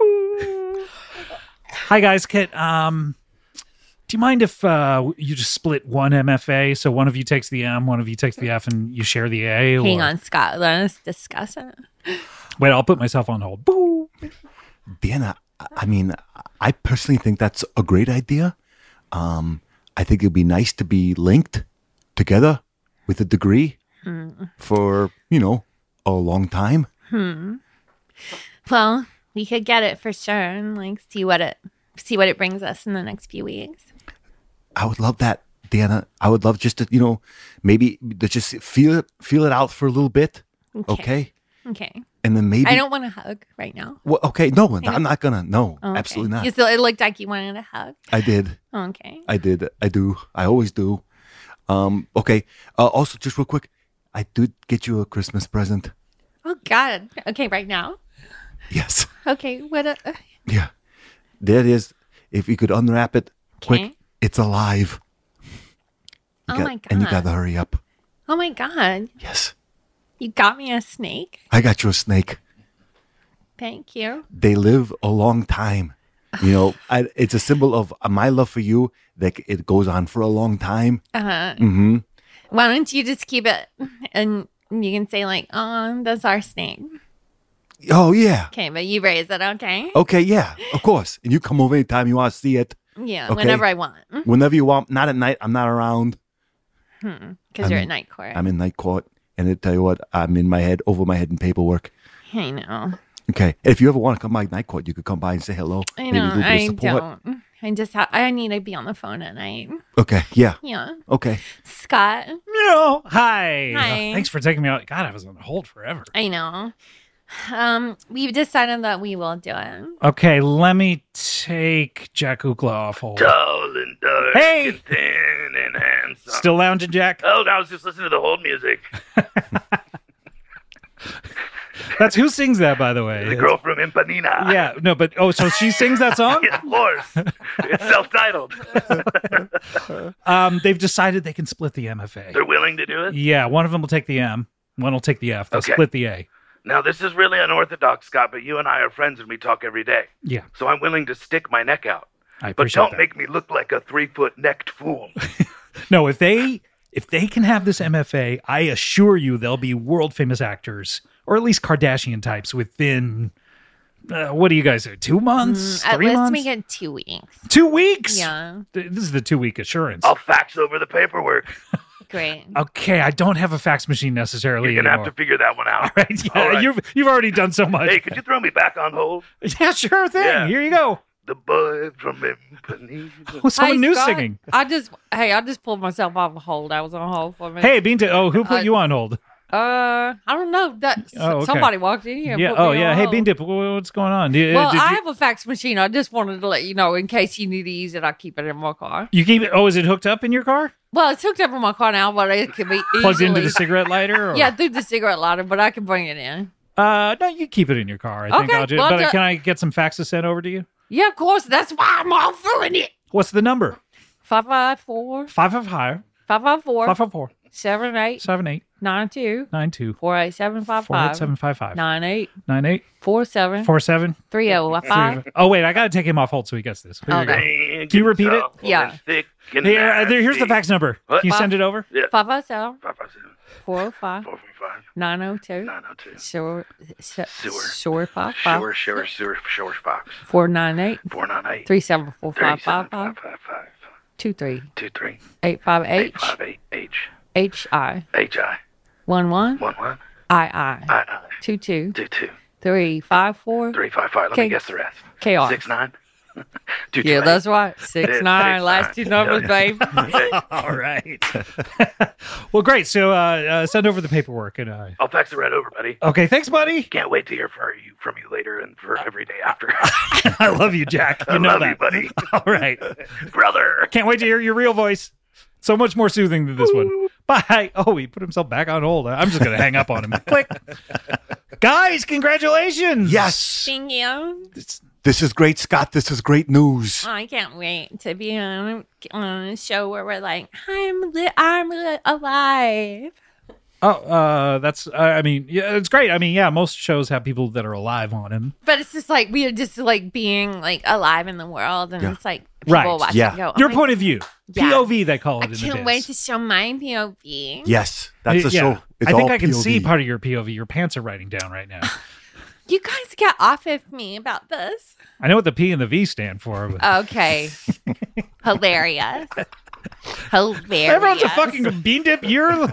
Hi, guys. Kit, um, do you mind if uh, you just split one M F A? So one of you takes the M, one of you takes the F, and you share the A? Hang or- on, Scott. Let us discuss it. Wait, I'll put myself on hold. Boo. Deanna, I- I mean, I personally think that's a great idea. Um, I think it'd be nice to be linked together with a degree for, you know, a long time. Well, we could get it for sure and like see what it see what it brings us in the next few weeks. I would love that, Deanna. I would love just to, you know, maybe to just feel it, feel it out for a little bit. Okay. Okay. And then maybe. I don't want a hug right now. Well, okay. No, I'm not gonna. No, Oh, okay. absolutely not. You still, it looked like you wanted a hug. I did. Okay. I did. I do. I always do. Um, okay. Uh, also, just real quick, I did get you a Christmas present. Oh God. Okay, right now. Yes. Okay. What? A, Yeah. There it is. If you could unwrap it quick, Okay. it's alive. You Oh got- my God. And you gotta hurry up. oh my God. Yes. You got me a snake. I got you a snake. Thank you. They live a long time. You know, I, it's a symbol of my love for you that it goes on for a long time. Uh, Mm-hmm. why don't you just keep it and you can say like, oh, that's our snake. Oh, yeah. Okay, but you raise it, okay? Okay, yeah, of course. And you come over anytime you want to see it. Yeah, Okay. whenever I want. Whenever you want. Not at night. I'm not around. Because you're I'm- at night court. I'm in night court. And I tell you what, I'm in my head, over my head in paperwork. I know. Okay. If you ever want to come by night court, you could come by and say hello. I Maybe a know. little bit of I support. don't. I just ha- I need to be on the phone at night. Okay. Yeah. Yeah. Okay. Scott, No. Hi. Hi. Uh, thanks for taking me out. God, I was on hold forever. I know. Um, we've decided that we will do it. Okay, let me take Jack Ukla off hold. Tall and dark Hey! and thin and handsome. Still lounging, Jack? Oh, no, I was just listening to the hold music. That's who sings that, by the way. The girl from Impanina. Yeah, no, but oh, so she sings that song? Yeah, of course. It's self-titled. Um, they've decided they can split the M F A. They're willing to do it? Yeah, one of them will take the M, one will take the F. They'll Okay. split the A. Now, this is really unorthodox, Scott, but you and I are friends and we talk every day. Yeah, So I'm willing to stick my neck out. I But appreciate don't that. make me look like a three-foot necked fool. No, if they if they can have this M F A, I assure you they'll be world famous actors, or at least Kardashian types within Uh, what do you guys do? Two months? At Three least months? we get two weeks. Two weeks? Yeah. Th- This is the two-week assurance. I'll fax over the paperwork. Great. Okay, I don't have a fax machine necessarily You're gonna anymore. have to figure that one out. All right, yeah, All right. you've you've already done so much. Hey, could you throw me back on hold? Yeah, sure thing. Yeah. Here you go. The boy from Ipanema. Oh, someone Hey, new Scott, singing. I just, hey, I just pulled myself off a hold. I was on hold for a minute. Hey, Bean. Oh, who put Uh, you on hold? Uh, I don't know. That Oh, okay. somebody walked in here. And Yeah. put Oh, me yeah. on Hey, hold. Bean Dip. wh- What's going on? Did, Well, did I you, have a fax machine. I just wanted to let you know in case you need to use it. I keep it in my car. you keep it? Oh, is it hooked up in your car? Well, it's hooked up in my car now, but it can be Plugged into easily- the cigarette lighter? Or? Yeah, through the cigarette lighter, but I can bring it in. Uh, no, you keep it in your car. I think Okay, I'll just. well, But the- can I get some faxes sent over to you? Yeah, of course. That's why I'm offering it. What's the number? Five five four Five five five five five four five five four seven eight seven eight nine two nine two four eight seven five four eight five seven five five nine eight nine eight four seven four seven three zero five. three. Oh wait, I gotta take him off hold so he gets this. Here you go. Okay. Can you repeat it? Yeah. Thick and Here, uh, there, here's the nasty. fax number. What? Can you send it over? Yeah. Five five seven Five five seven four zero five four four five nine zero two nine zero two. sewer Sewer. sewer five Shower, five shower, sewer, shower, box. four nine eight Four nine eight. three seven four five Thirty-seven five five five five five two three two three eight five eight H five eight H H I H I one one one one I I I I two two two two three five four three five five. Let K- me guess the rest. K R. Six nine. Two Yeah, two that's right. Six Six nine. Last two nine. numbers, babe. eight. All right. Well, great. So uh, uh, send over the paperwork and. Uh, I'll fax it right over, buddy. okay, thanks, buddy. Can't wait to hear from you from you later and for every day after. I love you, Jack. You I know love that, you, buddy. All right. Brother. Can't wait to hear your real voice. So much more soothing than this one. Bye. Oh, he put himself back on hold. I'm just going to hang up on him. Click. Guys, congratulations. Yes. Thank you. This is great, Scott. This is great news. I can't wait to be on, on a show where we're like, I'm li- I'm li- alive. Oh, uh, that's, uh, I mean, yeah, it's great. I mean, yeah, most shows have people that are alive on them. But it's just like we are just like being like alive in the world, and Yeah. it's like people Right. watch Yeah. and go, oh Your my- point of view. Yeah. P O V, they call it I in the can't biz. wait to show my P O V. Yes, that's the Yeah. show. It's I think all I can P O V. see part of your P O V. Your pants are writing down right now. You guys get off of me about this. I know what the P and the V stand for. But Okay. Hilarious. Hilarious. everyone's a fucking bean dip. You're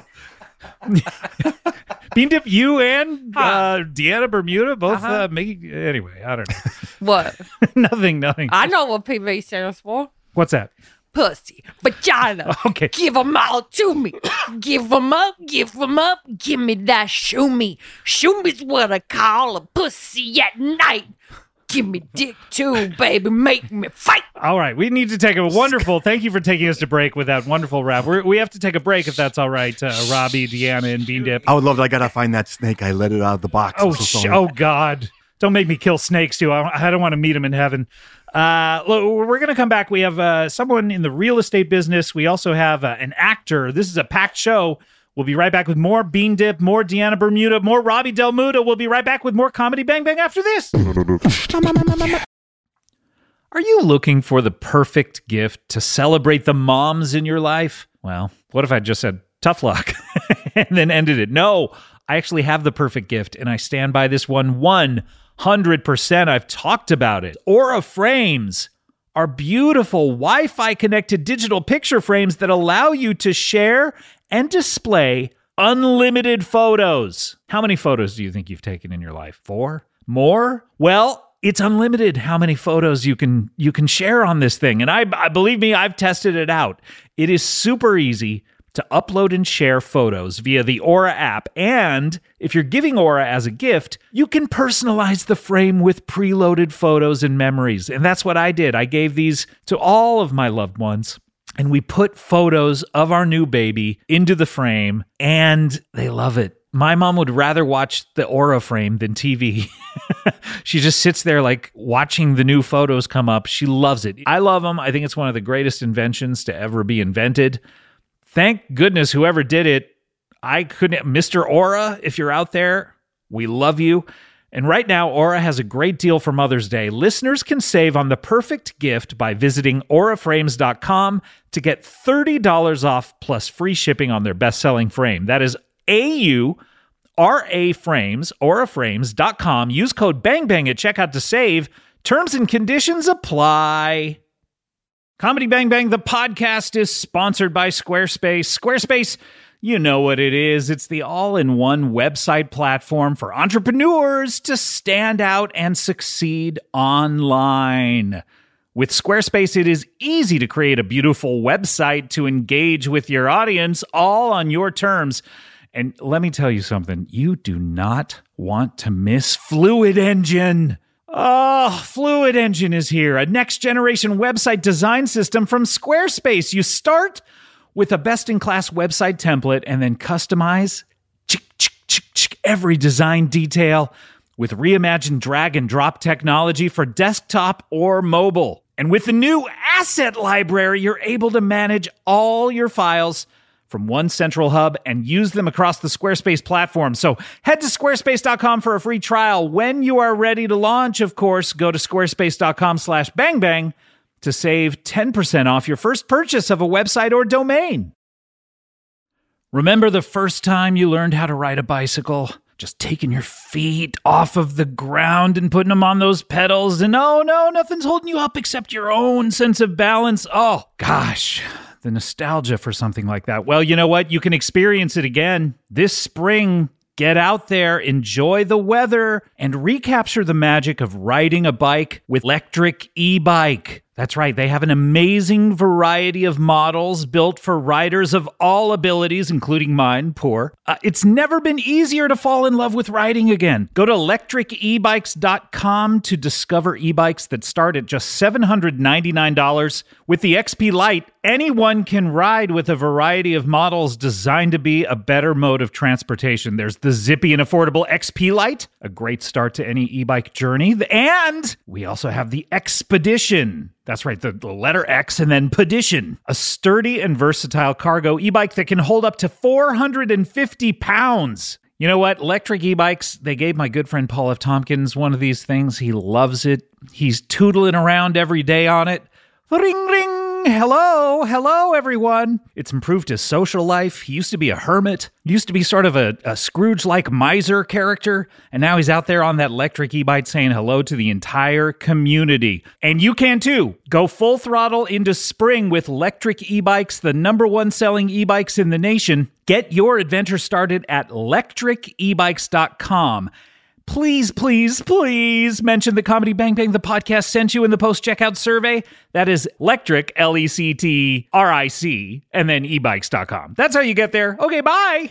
bean dip. You and uh, Deanna Bermuda both Uh-huh. uh, make. Anyway, I don't know. What? nothing. Nothing. I know what P V stands for. What's that? Pussy, vagina. Okay. Give them all to me. Give them up, give them up. Give me that shoe me. Shoe me's what I call a pussy at night. Give me dick too, baby. Make me fight. All right, we need to take a wonderful. Thank you for taking us to break with that wonderful rap. We're, we have to take a break if that's all right. Uh, Robbie, Deanna, and Bean Dip. I would love. I gotta find that snake. I let it out of the box. Oh, I'm so sh- sorry. oh God! Don't make me kill snakes too. I don't, I don't want to meet him in heaven. Uh, look, we're going to come back. We have uh, someone in the real estate business. We also have uh, an actor. This is a packed show. We'll be right back with more Bean Dip, more Deanna Bermuda, more Robbie Del Muda. We'll be right back with more Comedy Bang Bang after this. Are you looking for the perfect gift to celebrate the moms in your life? Well, what if I just said tough luck and then ended it? No, I actually have the perfect gift, and I stand by this one one hundred percent. I've talked about it. Aura Frames are beautiful Wi-Fi connected digital picture frames that allow you to share and display unlimited photos. How many photos do you think you've taken in your life? Four? More? Well, it's unlimited how many photos you can you can share on this thing. And I, I believe me, I've tested it out. It is super easy to upload and share photos via the Aura app. And if you're giving Aura as a gift, you can personalize the frame with preloaded photos and memories. And that's what I did. I gave these to all of my loved ones. And we put photos of our new baby into the frame, and they love it. My mom would rather watch the Aura frame than T V. She just sits there like watching the new photos come up. She loves it. I love them. I think it's one of the greatest inventions to ever be invented. Thank goodness whoever did it. I couldn't. Mister Aura, if you're out there, we love you. And right now, Aura has a great deal for Mother's Day. Listeners can save on the perfect gift by visiting aura frames dot com to get thirty dollars off plus free shipping on their best-selling frame. That is A U R-A-Frames, auraframes dot com. Use code BANGBANG at checkout to save. Terms and conditions apply. Comedy Bang Bang, the podcast, is sponsored by Squarespace. Squarespace, you know what it is. It's the all-in-one website platform for entrepreneurs to stand out and succeed online. With Squarespace, it is easy to create a beautiful website to engage with your audience, all on your terms. And let me tell you something, you do not want to miss Fluid Engine. Oh, Fluid Engine is here, a next-generation website design system from Squarespace. You start with a best-in-class website template and then customize chick, chick, chick, chick, every design detail with reimagined drag-and-drop technology for desktop or mobile. And with the new asset library, you're able to manage all your files from one central hub and use them across the Squarespace platform. So head to squarespace dot com for a free trial. When you are ready to launch, of course, go to squarespace dot com slash bang bang to save ten percent off your first purchase of a website or domain. Remember the first time you learned how to ride a bicycle? Just taking your feet off of the ground and putting them on those pedals, and oh no, nothing's holding you up except your own sense of balance. Oh, gosh. The nostalgia for something like that. Well, you know what? You can experience it again this spring. Get out there, enjoy the weather, and recapture the magic of riding a bike with Electric E-Bike. That's right, they have an amazing variety of models built for riders of all abilities, including mine, poor. Uh, it's never been easier to fall in love with riding again. Go to electric e bikes dot com to discover e-bikes that start at just seven hundred ninety-nine dollars. With the X P Lite, anyone can ride with a variety of models designed to be a better mode of transportation. There's the zippy and affordable X P Lite, a great start to any e-bike journey. And we also have the Expedition. That's right, the, the letter X and then Pedition, a sturdy and versatile cargo e-bike that can hold up to four hundred fifty pounds. You know what? Electric e-bikes, they gave my good friend Paul F. Tompkins one of these things. He loves it. He's tootling around every day on it. Ring, ring. Hello, hello, everyone. It's improved his social life. He used to be a hermit. He used to be sort of a, a Scrooge-like miser character. And now he's out there on that electric e-bike saying hello to the entire community. And you can too. Go full throttle into spring with electric e-bikes, the number one selling e-bikes in the nation. Get your adventure started at electric e bikes dot com. Please, please, please mention the Comedy Bang Bang, the podcast, sent you in the post-checkout survey. That is electric, L E C T R I C, and then e bikes dot com. That's how you get there. Okay, bye.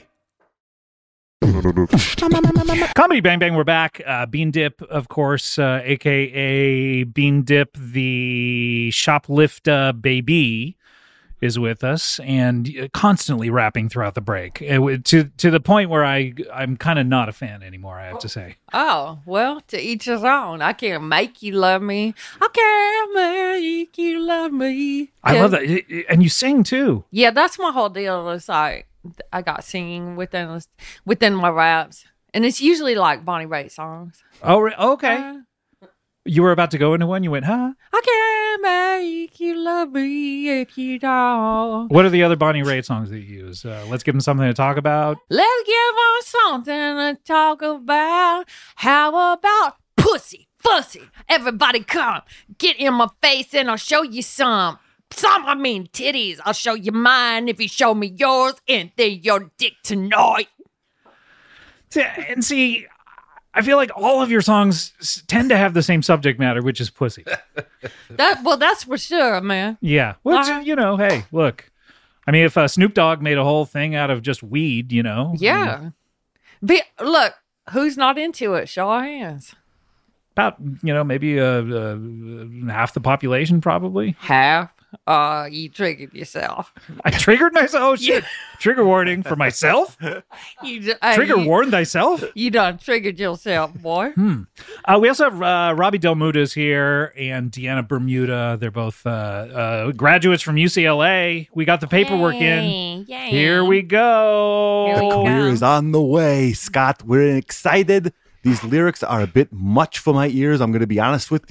Comedy Bang Bang, we're back. Uh, Bean Dip, of course, uh, a k a. Bean Dip, the shoplifter baby, is with us and constantly rapping throughout the break uh, to to the point where I, I'm kind of not a fan anymore, I have to say. Oh, well, to each his own. I can't make you love me. I can't make you love me. I love that. And you sing, too. Yeah, that's my whole deal. It's like, I got singing within within my raps. And it's usually like Bonnie Raitt songs. Oh, re- okay. Uh, You were about to go into one. You went, huh? I can't make you love me if you don't. What are the other Bonnie Raitt songs that you use? Uh, let's give them something to talk about. Let's give them something to talk about. How about pussy, fussy? Everybody come, get in my face and I'll show you some. Some, I mean titties. I'll show you mine if you show me yours, and then your dick tonight. And see, I feel like all of your songs tend to have the same subject matter, which is pussy. That well, that's for sure, man. Yeah. Well, Uh-huh. you know, hey, look. I mean, if uh, Snoop Dogg made a whole thing out of just weed, you know. Yeah. Be, look, who's not into it? Show our hands. About, you know, maybe uh, uh, half the population, probably. Half. Uh, you triggered yourself. I triggered myself. Oh, shit. Trigger warning for myself? You d- uh, Trigger you, warn thyself? You done triggered yourself, boy. Hmm. Uh, we also have uh, Robbie Del Muda's here and Deanna Bermuda. They're both uh, uh, graduates from U C L A. We got the paperwork in. Yay. Here we go. Here we go. Career is on the way, Scott. We're excited. These lyrics are a bit much for my ears. I'm going to be honest with you.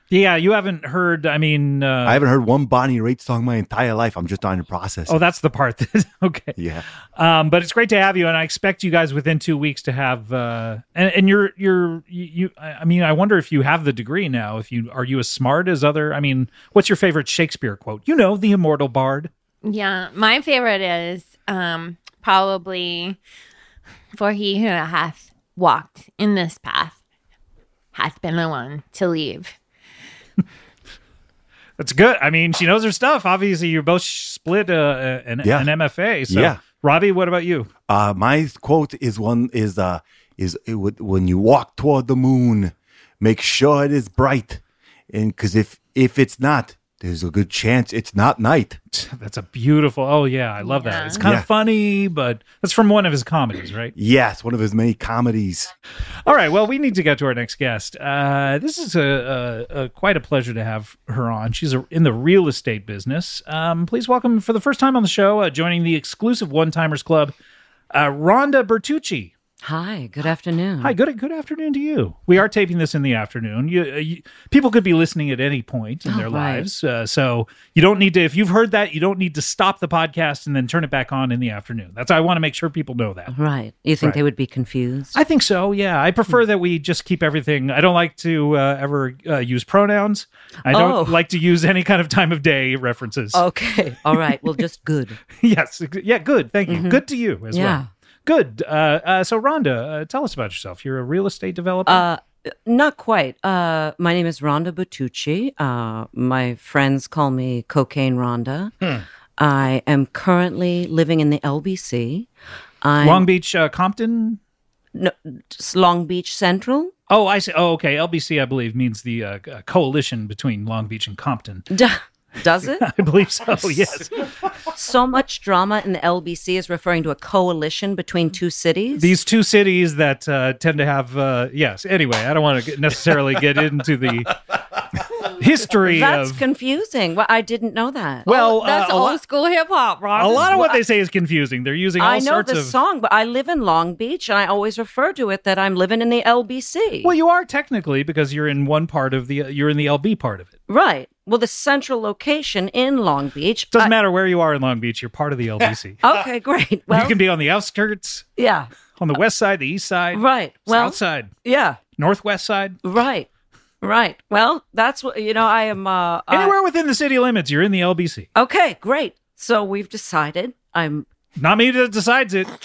Yeah, you haven't heard. I mean, uh, I haven't heard one Bonnie Raitt song my entire life. I'm just on the process. oh, that's the part. That, okay. Yeah. Um, but it's great to have you, and I expect you guys within two weeks to have. Uh, and, and you're you're you, you. I mean, I wonder if you have the degree now. If you are you as smart as other? I mean, what's your favorite Shakespeare quote? You know, the immortal bard. Yeah, my favorite is um, probably, "For he who hath walked in this path hath been the one to leave." That's good. I mean, she knows her stuff. Obviously, you both split uh, an, Yeah. an M F A. So, Yeah. Robbie, what about you? Uh, my quote is one is uh is it would, when you walk toward the moon, make sure it is bright, and because if if it's not, there's a good chance it's not night. That's a beautiful. Oh yeah, I love that. Yeah. It's kind Yeah. of funny, but that's from one of his comedies, right? Yes, one of his many comedies. All right. Well, we need to get to our next guest. Uh, this is a, a, a quite a pleasure to have her on. She's a, in the real estate business. Um, please welcome for the first time on the show, uh, joining the exclusive One Timers Club, uh, Rhonda Bertucci. Hi, good afternoon. Hi, good good afternoon to you. We are taping this in the afternoon. You, uh, you people could be listening at any point in Oh, their right. lives, uh, so you don't need to. If you've heard that, you don't need to stop the podcast and then turn it back on in the afternoon. That's I want to make sure people know that. Right. You think Right. they would be confused? I think so. Yeah, I prefer that we just keep everything. I don't like to uh, ever uh, use pronouns. I don't Oh. like to use any kind of time of day references. Okay. All right. Well, just good. Yes. Yeah. Good. Thank you. Good to you as Yeah. well. Good. Uh, uh, so, Rhonda, uh, tell us about yourself. You're a real estate developer. Uh, not quite. Uh, my name is Rhonda Bertucci. Uh, my friends call me Cocaine Rhonda. I am currently living in the L B C. I'm Long Beach, uh, Compton. no, just Long Beach Central. Oh, I see. Oh, okay. L B C, I believe, means the uh, uh, coalition between Long Beach and Compton. D- Does it? I believe so. Yes. So much drama in the L B C is referring to a coalition between two cities. These two cities that uh, tend to have. Uh, yes. Anyway, I don't want to necessarily get into the history That's of. confusing. Well, I didn't know that. well, That's uh, a, old lot, school hip hop, Ron. a lot of what they say is confusing. They're using all I know sorts the of. song, but I live in Long Beach, and I always refer to it that I'm living in the L B C. Well, you are technically because you're in one part of the. You're in the L B part of it. Right. Well, the central location in Long Beach. Doesn't I- matter where you are in Long Beach. You're part of the L B C. Okay, great. Well, you can be on the outskirts, yeah, on the west side, the east side, right. Well, south side, yeah, northwest side. right, right. Well, that's what you know. I am uh, I- Anywhere within the city limits, you're in the L B C. okay, great. So we've decided. I'm Not me that decides it.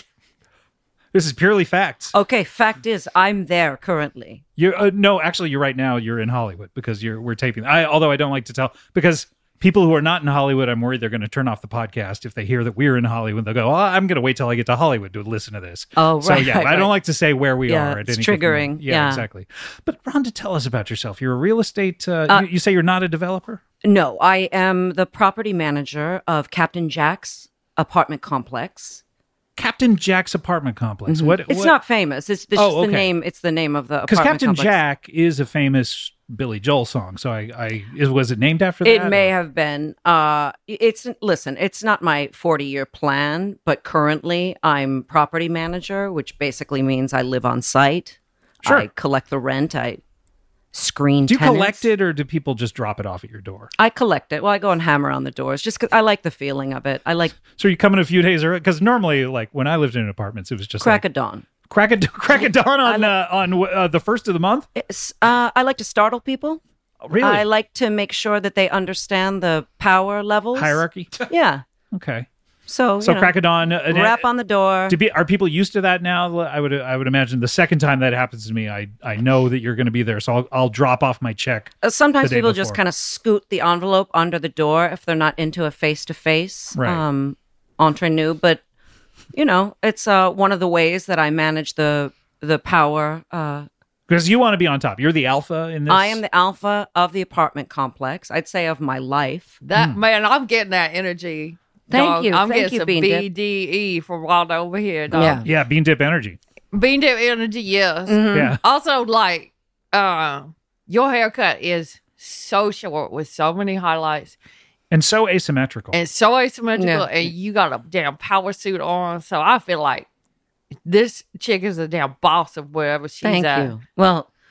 This is purely facts. okay. Fact is, I'm there currently. You uh, no, actually, you're right now. You're in Hollywood because you're we're taping. I although I don't like to tell because people who are not in Hollywood, I'm worried they're going to turn off the podcast if they hear that we're in Hollywood. They'll go, "Oh, I'm going to wait till I get to Hollywood to listen to this." Oh, So right, yeah, right, I don't right. like to say where we Yeah, are at it's any given triggering. moment. Yeah, Yeah. exactly. But Rhonda, tell us about yourself. You're a real estate. Uh, Uh, you, you say you're not a developer. No, I am the property manager of Captain Jack's apartment complex. Captain Jack's apartment complex. What? Mm-hmm. It's what- not famous. It's, it's Oh, just okay. the name. It's the name of the because apartment Captain complex. Jack is a famous Billy Joel song. So I, I is, was it named after that? It may or- have been. Uh, it's listen. It's not my forty-year plan, but currently I'm property manager, which basically means I live on site. Sure. I collect the rent. I screen. Do you tenants. collect it, or do people just drop it off at your door? I collect it. Well, I go and hammer on the doors just because I like the feeling of it. I like So you come in a few days early because normally, like when I lived in apartments, it was just crack like, of dawn. crack a crack a dawn on uh, on uh, the first of the month. It's, uh, I like to startle people. Really, I like to make sure that they understand the power levels. hierarchy. Yeah. Okay, So, so you know, crack a dawn. Uh, rap on the door. Do be, are people used to that now? I would I would imagine the second time that happens to me, I I know that you're going to be there, so I'll, I'll drop off my check. Uh, Sometimes the day people just before. kind of scoot the envelope under the door if they're not into a face to face Right. um entre nous. But you know, it's uh one of the ways that I manage the the power. Uh, Because you want to be on top. You're the alpha in this. I am the alpha of the apartment complex. I'd say of my life. That man, I'm getting that energy. Thank dog. you. I'm Thank getting you, some Bean B Dip. D E from Rhonda over here, dog. Yeah. Yeah, bean dip energy. Bean dip energy, yes. Mm-hmm. Yeah. Also, like, uh, your haircut is so short with so many highlights And so asymmetrical. and so asymmetrical, Yeah. and you got a damn power suit on. So I feel like this chick is a damn boss of wherever she's Thank at. you. Well,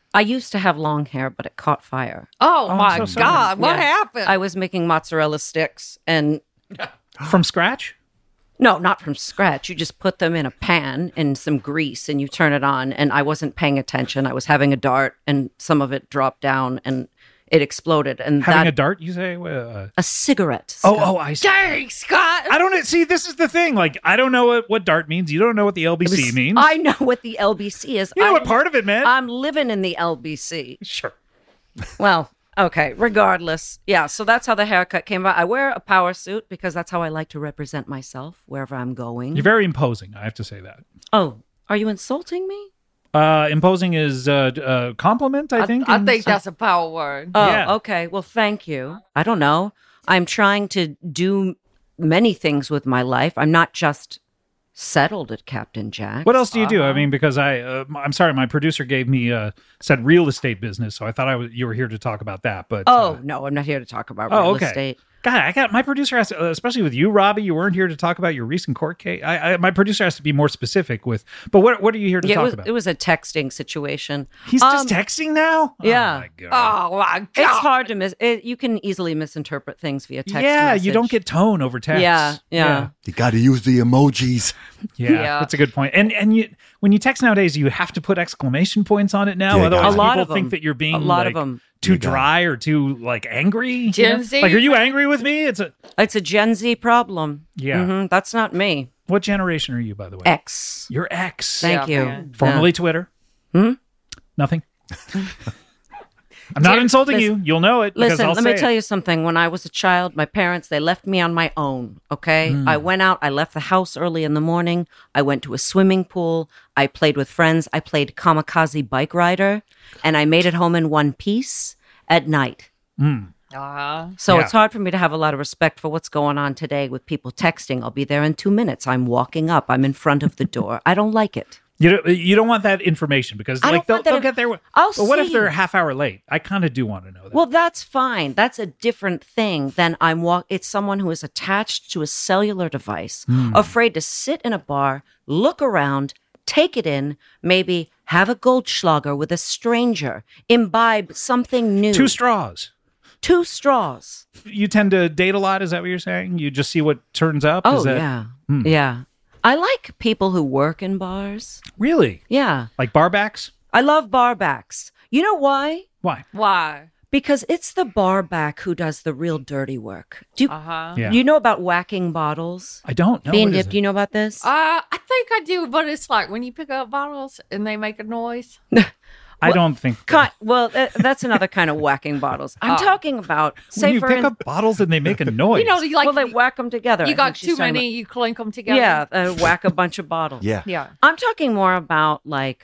I used to have long hair, but it caught fire. Oh, I'm my so sorry. God. What Yeah. happened? I was making mozzarella sticks and From scratch? no, not from scratch. You just put them in a pan and some grease and you turn it on. And I wasn't paying attention. I was having a dart and some of it dropped down and it exploded. And Having that, a dart, you say? Uh, a cigarette. oh, Scott. oh, I see. Dang, Scott. I don't see. This is the thing. Like, I don't know what, what dart means. You don't know what the L B C means. I know what the L B C is. you know I, what part of it meant? I'm living in the L B C. sure. Well, okay, regardless. Yeah, so that's how the haircut came about. I wear a power suit because that's how I like to represent myself wherever I'm going. You're very imposing. I have to say that. Oh, are you insulting me? Uh, imposing is uh, uh, compliment. I I, think. I in think some- that's a power word. Oh, Yeah. okay. Well, thank you. I don't know. I'm trying to do many things with my life. I'm not just settled at Captain Jack. What else do you do? I mean, because I, uh, I'm sorry, my producer gave me uh, said real estate business, so I thought I was you were here to talk about that. But Oh, uh, no, I'm not here to talk about oh, real okay. estate. God, I got my producer has to, uh, especially with you, Robbie. You weren't here to talk about your recent court case. I, I, my producer has to be more specific with. But what what are you here to Yeah, it talk was, about? it was a texting situation. He's Um, just texting now. yeah. Oh, my God. Oh, my God. It's hard to miss. It, you can easily misinterpret things via text. yeah, you don't message. get tone over text. Yeah, yeah. You got to use the emojis. Yeah, Yeah. that's a good point. And and you when you text nowadays, you have to put exclamation points on it now. Yeah, Otherwise, a lot people of 'em. think that you're being A lot like, of 'em. too You got it. dry or too like angry. Gen you know? Z? Like, are you angry with me? It's a It's a Gen Z problem. Yeah. Mhm, that's not me. what generation are you, by the way? X. You're X. Thank Yeah, you. man. Formerly Twitter. Hmm? Nothing. I'm not Gen- insulting listen- you. You'll know it. because Listen, I'll let me say tell it. you something. When I was a child, my parents, they left me on my own, okay? Hmm. I went out, I left the house early in the morning. I went to a swimming pool. I played with friends. I played kamikaze bike rider, and I made it home in one piece at night. Uh-huh. So Yeah. it's hard for me to have a lot of respect for what's going on today with people texting. I'll be there in two minutes. I'm walking up. I'm in front of the door. I don't like it. You don't, you don't want that information because I like don't they'll, want that they'll inf- get there. I'll But what if see. they're a half hour late? I kind of do want to know that. Well, that's fine. That's a different thing than I'm walk. It's someone who is attached to a cellular device, afraid to sit in a bar, look around, take it in, maybe have a Goldschlager with a stranger, imbibe something new. Two straws. Two straws. You tend to date a lot. Is that what you're saying? You just see what turns up. Oh Is that, yeah, yeah. I like people who work in bars. Really? Yeah, Like barbacks? I love barbacks. You know why? Why? Why? Because it's the barback who does the real dirty work. Do you, Uh-huh. Yeah. you know about whacking bottles? I don't know. Bean What is Dip, it? do you know about this? Uh, I think I do, but it's like when you pick up bottles and they make a noise. I don't think. Ki- well, uh, that's another kind of whacking bottles. I'm Oh. talking about, say when you for pick in- up bottles and they make a noise. You know, you like well, they whack them together. you I got think she's too talking many, you clink them about- together. Yeah, uh, whack a bunch of bottles. Yeah. Yeah. I'm talking more about like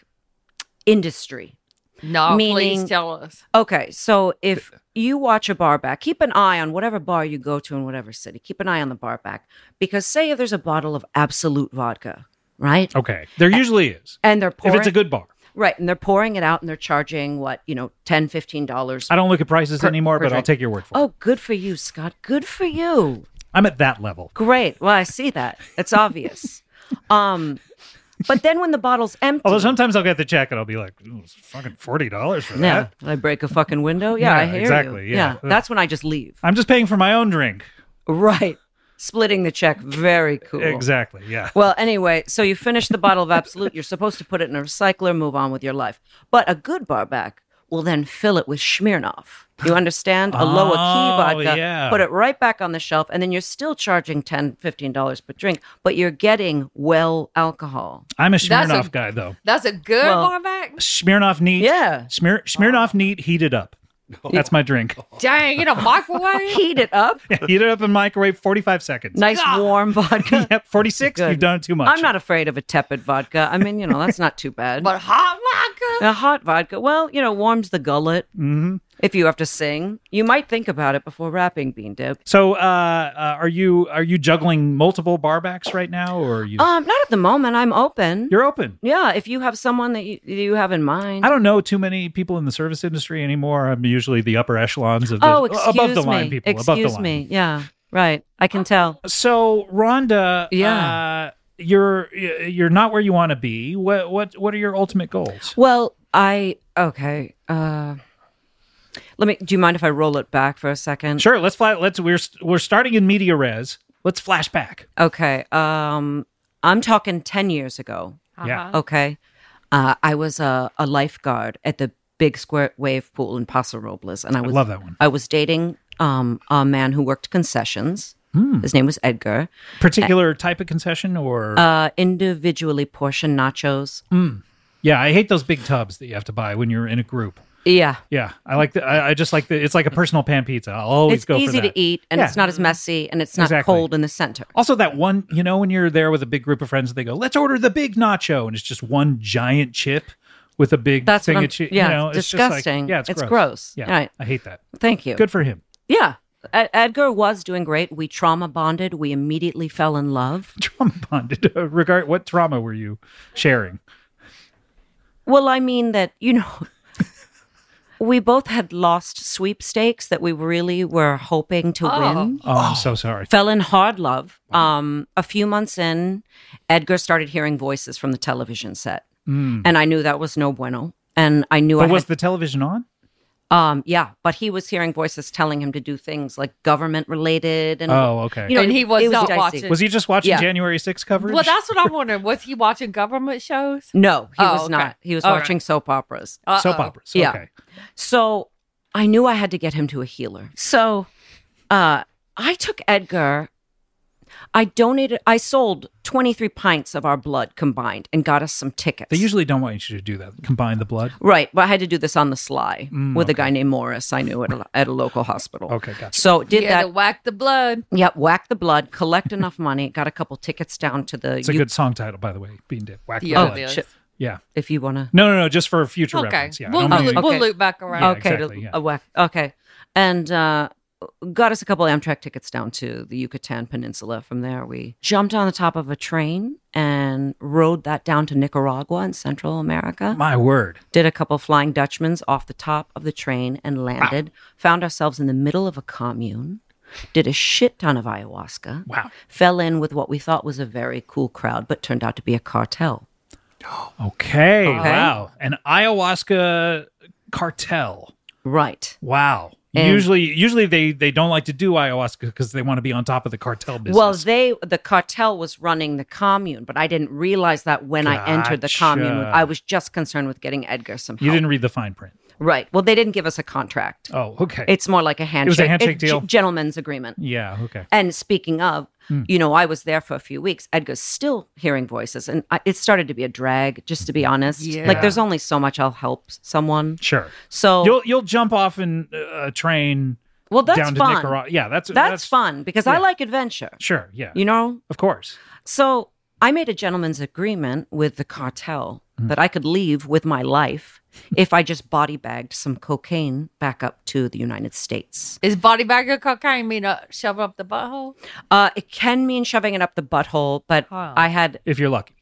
industry. No, Meaning- please tell us. Okay, so if you watch a bar back, keep an eye on whatever bar you go to in whatever city. Keep an eye on the bar back because say if there's a bottle of Absolute vodka, right? Okay. There usually is. And they're If pouring it's a good bar. right, and they're pouring it out and they're charging what, you know, ten, fifteen dollars. I don't look at prices Per- anymore, per but I'll drink. take your word for it. Oh, good for you, Scott. Good for you. I'm at that level. Great. Well, I see that. It's obvious. um, but then when the bottle's empty, Although sometimes I'll get the check and I'll be like, "Ooh, it's fucking forty dollars for yeah, that. did I break a fucking window? Yeah, Yeah, I hear exactly, you. yeah. that's when I just leave. I'm just paying for my own drink. Right, splitting the check. Very cool. Exactly. Yeah. Well, anyway, so you finish the bottle of Absolute. You're supposed to put it in a recycler, move on with your life. But a good barback will then fill it with Smirnoff. You understand? A lower key Oh, vodka. yeah. Put it right back on the shelf, and then you're still charging ten dollars, fifteen dollars per drink, but you're getting well alcohol. I'm a That's a- Smirnoff guy, though. That's a good Well- barback. Smirnoff neat. Yeah. Smir- Smirnoff neat, heated up. That's my drink. Dang, in a microwave. Heat it up. Heat it up in microwave, forty-five seconds. Nice God. warm vodka. Yep, forty-six, Good. you've done it too much. I'm not afraid of a tepid vodka. I mean, you know, that's not too bad. But hot vodka. A hot vodka, well, you know, warms the gullet. Mhm. If you have to sing, you might think about it before rapping, Bean Dip. So, uh, uh, are you are you juggling multiple barbacks right now, or are you? Um, not at the moment. I'm open. You're open. Yeah, if you have someone that you, you have in mind. I don't know too many people in the service industry anymore. I'm usually the upper echelons of the oh, excuse above the me. line people. Excuse above the line. me. Yeah, right. I can tell. So, Rhonda, Yeah. uh, you're you're not where you want to be. What what what are your ultimate goals? Well, I okay. Uh, let me. Do you mind if I roll it back for a second? Sure. Let's fly. Let's. We're we're starting in media res. Let's flash back. Okay. Um, I'm talking ten years ago. Yeah. Okay. Uh, I was a, a lifeguard at the Big Square Wave Pool in Paso Robles, and I was love that one. I was dating um, a man who worked concessions. His name was Edgar. Particular type of concession or? Uh, individually portioned nachos. Yeah, I hate those big tubs that you have to buy when you're in a group. Yeah. Yeah, I like the. I, I just like the. It's like a personal pan pizza. I'll always It's go for easy that. to eat, and Yeah. it's not as messy, and it's not Exactly. cold in the center. Also, that one, you know, when you're there with a big group of friends, they go, "Let's order the big nacho," and it's just one giant chip with a big That's thing what I'm, of cheese. yeah, you know, it's it's just like- disgusting. yeah, it's, it's gross. gross. Yeah, Right. I hate that. Thank you. Good for him. Yeah. Ed- Edgar was doing great. We trauma bonded. We immediately fell in love. Trauma bonded. Regard what trauma were you sharing? Well, I mean that, you know, we both had lost sweepstakes that we really were hoping to win. Oh, I'm so sorry. Fell in hard love. Um, a few months in, Edgar started hearing voices from the television set. And I knew that was no bueno. And I knew I But was had, the television on? um, yeah, but he was hearing voices telling him to do things like government related. And, Oh, okay. you know, And he was it not dicey. watching. Was he just watching Yeah. January sixth coverage? Well, that's what I'm wondering. Was he watching government shows? No, he Oh, was okay. not. He was All watching soap operas. Uh-oh. soap operas. Yeah. Okay. So I knew I had to get him to a healer. So uh, I took Edgar. I donated, I sold twenty-three pints of our blood combined and got us some tickets. They usually don't want you to do that. Combine the blood. Right. But I had to do this on the sly with a guy named Morris I knew at a, at a local hospital. Okay, gotcha. So did He had to that. whack the blood. Yep. Whack the blood, collect enough money, got a couple tickets down to the. It's a U- good song title, by the way. Being Dip. Whack the Yeah, blood. it is. shit. Yeah. If you want to. No, no, no. Just for future Okay. reference. Yeah. I we'll, don't we'll, mean- okay. we'll loop back around. Yeah, okay. exactly, to, yeah. a whack. Okay. And uh, got us a couple Amtrak tickets down to the Yucatan Peninsula. From there, we jumped on the top of a train and rode that down to Nicaragua in Central America. My word. Did a couple Flying Dutchmans off the top of the train and landed. Found ourselves in the middle of a commune. Did a shit ton of ayahuasca. Wow. Fell in with what we thought was a very cool crowd, but turned out to be a cartel. Okay. Okay. Wow. An ayahuasca cartel. Right. Wow. And- usually, usually they, they don't like to do ayahuasca because they want to be on top of the cartel business. Well, they the cartel was running the commune, but I didn't realize that when I entered the commune. Gotcha. I was just concerned with getting Edgar some help. you didn't read the fine print. Right. Well, they didn't give us a contract. Oh, okay. It's more like a handshake. was a handshake It's deal? g- gentleman's agreement. yeah. Okay. And speaking of, Hmm. you know, I was there for a few weeks. Edgar's still hearing voices, and I, it started to be a drag. Just to be honest, Yeah. like there's only so much I'll help someone. Sure. So, You'll you'll jump off in a train well, that's down to fun. Nicaragua. Yeah, that's That's, fun because I yeah. like adventure. Sure. Yeah. You know, Of course. so I made a gentleman's agreement with the cartel Hmm. that I could leave with my life if I just body bagged some cocaine back up to the United States. Is body bag of cocaine mean uh, shove up the butthole? Uh, it can mean shoving it up the butthole, but Huh. I had If you're lucky.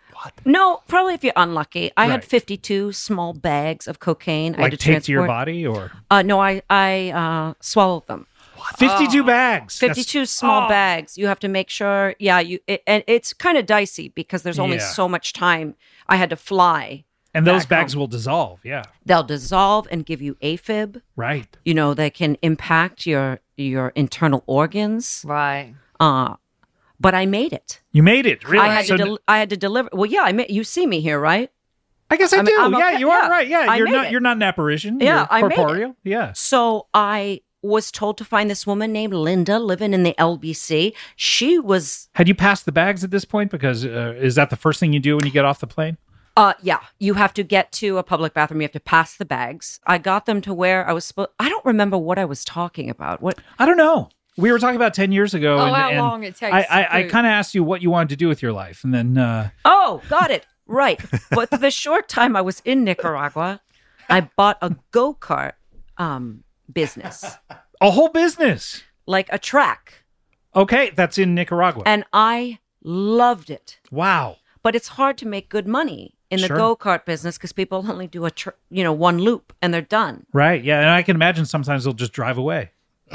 no. Probably if you're unlucky, I had Right. fifty-two small bags of cocaine. I Like had to taped to your transport. body or Uh, no, I I uh, swallowed them. fifty-two bags. That's- fifty-two small Oh. bags. You have to make sure. Yeah, you it, and it's kind of dicey because there's only Yeah. so much time. I had to fly. And those back bags home. will dissolve. Yeah. They'll dissolve and give you AFib. Right. You know, they can impact your your internal organs. Right. Uh, but I made it. You made it. Really? I had So to. n- Del- I had to deliver. Well, yeah, I made. You see me here, right? I guess I, I mean, do. I'm yeah, okay. you are Yeah, right. Yeah, I you're made not. it. You're not an apparition. Yeah, you're I made it. corporeal. Yeah. So I was told to find this woman named Linda living in the L B C. She was. Had you passed the bags at this point? Because uh, is that the first thing you do when you get off the plane? Uh, yeah, you have to get to a public bathroom. You have to pass the bags. I got them to where I was supposed. I don't remember what I was talking about. What? I don't know. We were talking about ten years ago. Oh, and, how and long it takes I, I, I to- kind of asked you what you wanted to do with your life, and then uh, Oh, got it. Right. But the short time I was in Nicaragua, I bought a go kart um, business, a whole business. like a track, Okay, that's in Nicaragua. and I loved it. wow. But it's hard to make good money in the Sure. go kart business because people only do a tr- you know one loop and they're done. Right. Yeah, and I can imagine sometimes they'll just drive away.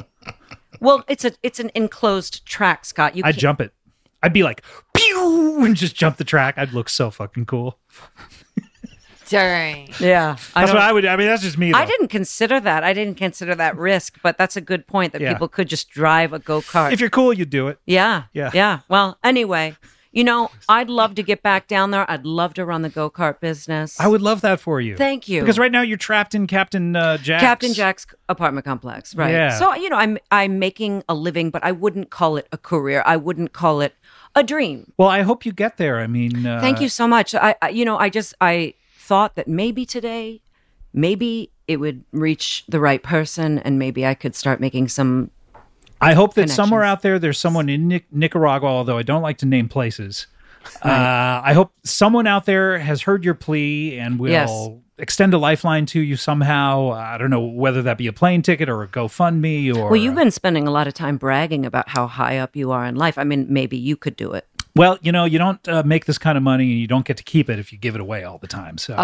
Well, it's a it's an enclosed track, Scott. You I'd can't- jump it. I'd be like, pew, and just jump the track. I'd look so fucking cool. Dang. Yeah. I That's don't- what I would. I mean, that's just me. Though. I didn't consider that. I didn't consider that risk, but that's a good point that Yeah. people could just drive a go-kart. If you're cool, you do it. yeah. Yeah. Yeah. Well, anyway, you know, I'd love to get back down there. I'd love to run the go-kart business. I would love that for you. Thank you. Because right now you're trapped in Captain uh, Jack's. Captain Jack's apartment complex, right? Yeah. So, you know, I'm I'm making a living, but I wouldn't call it a career. I wouldn't call it a dream. Well, I hope you get there. I mean, uh, Thank you so much. I, I you know, I just I thought that maybe today, maybe it would reach the right person, and maybe I could start making some. I hope that connections. somewhere out there, there's someone in Nic- Nicaragua, although I don't like to name places. Uh, I hope someone out there has heard your plea and will Yes. extend a lifeline to you somehow. I don't know whether that be a plane ticket or a GoFundMe or. Well, you've been spending a lot of time bragging about how high up you are in life. I mean, maybe you could do it. Well, you know, you don't uh, make this kind of money and you don't get to keep it if you give it away all the time. So,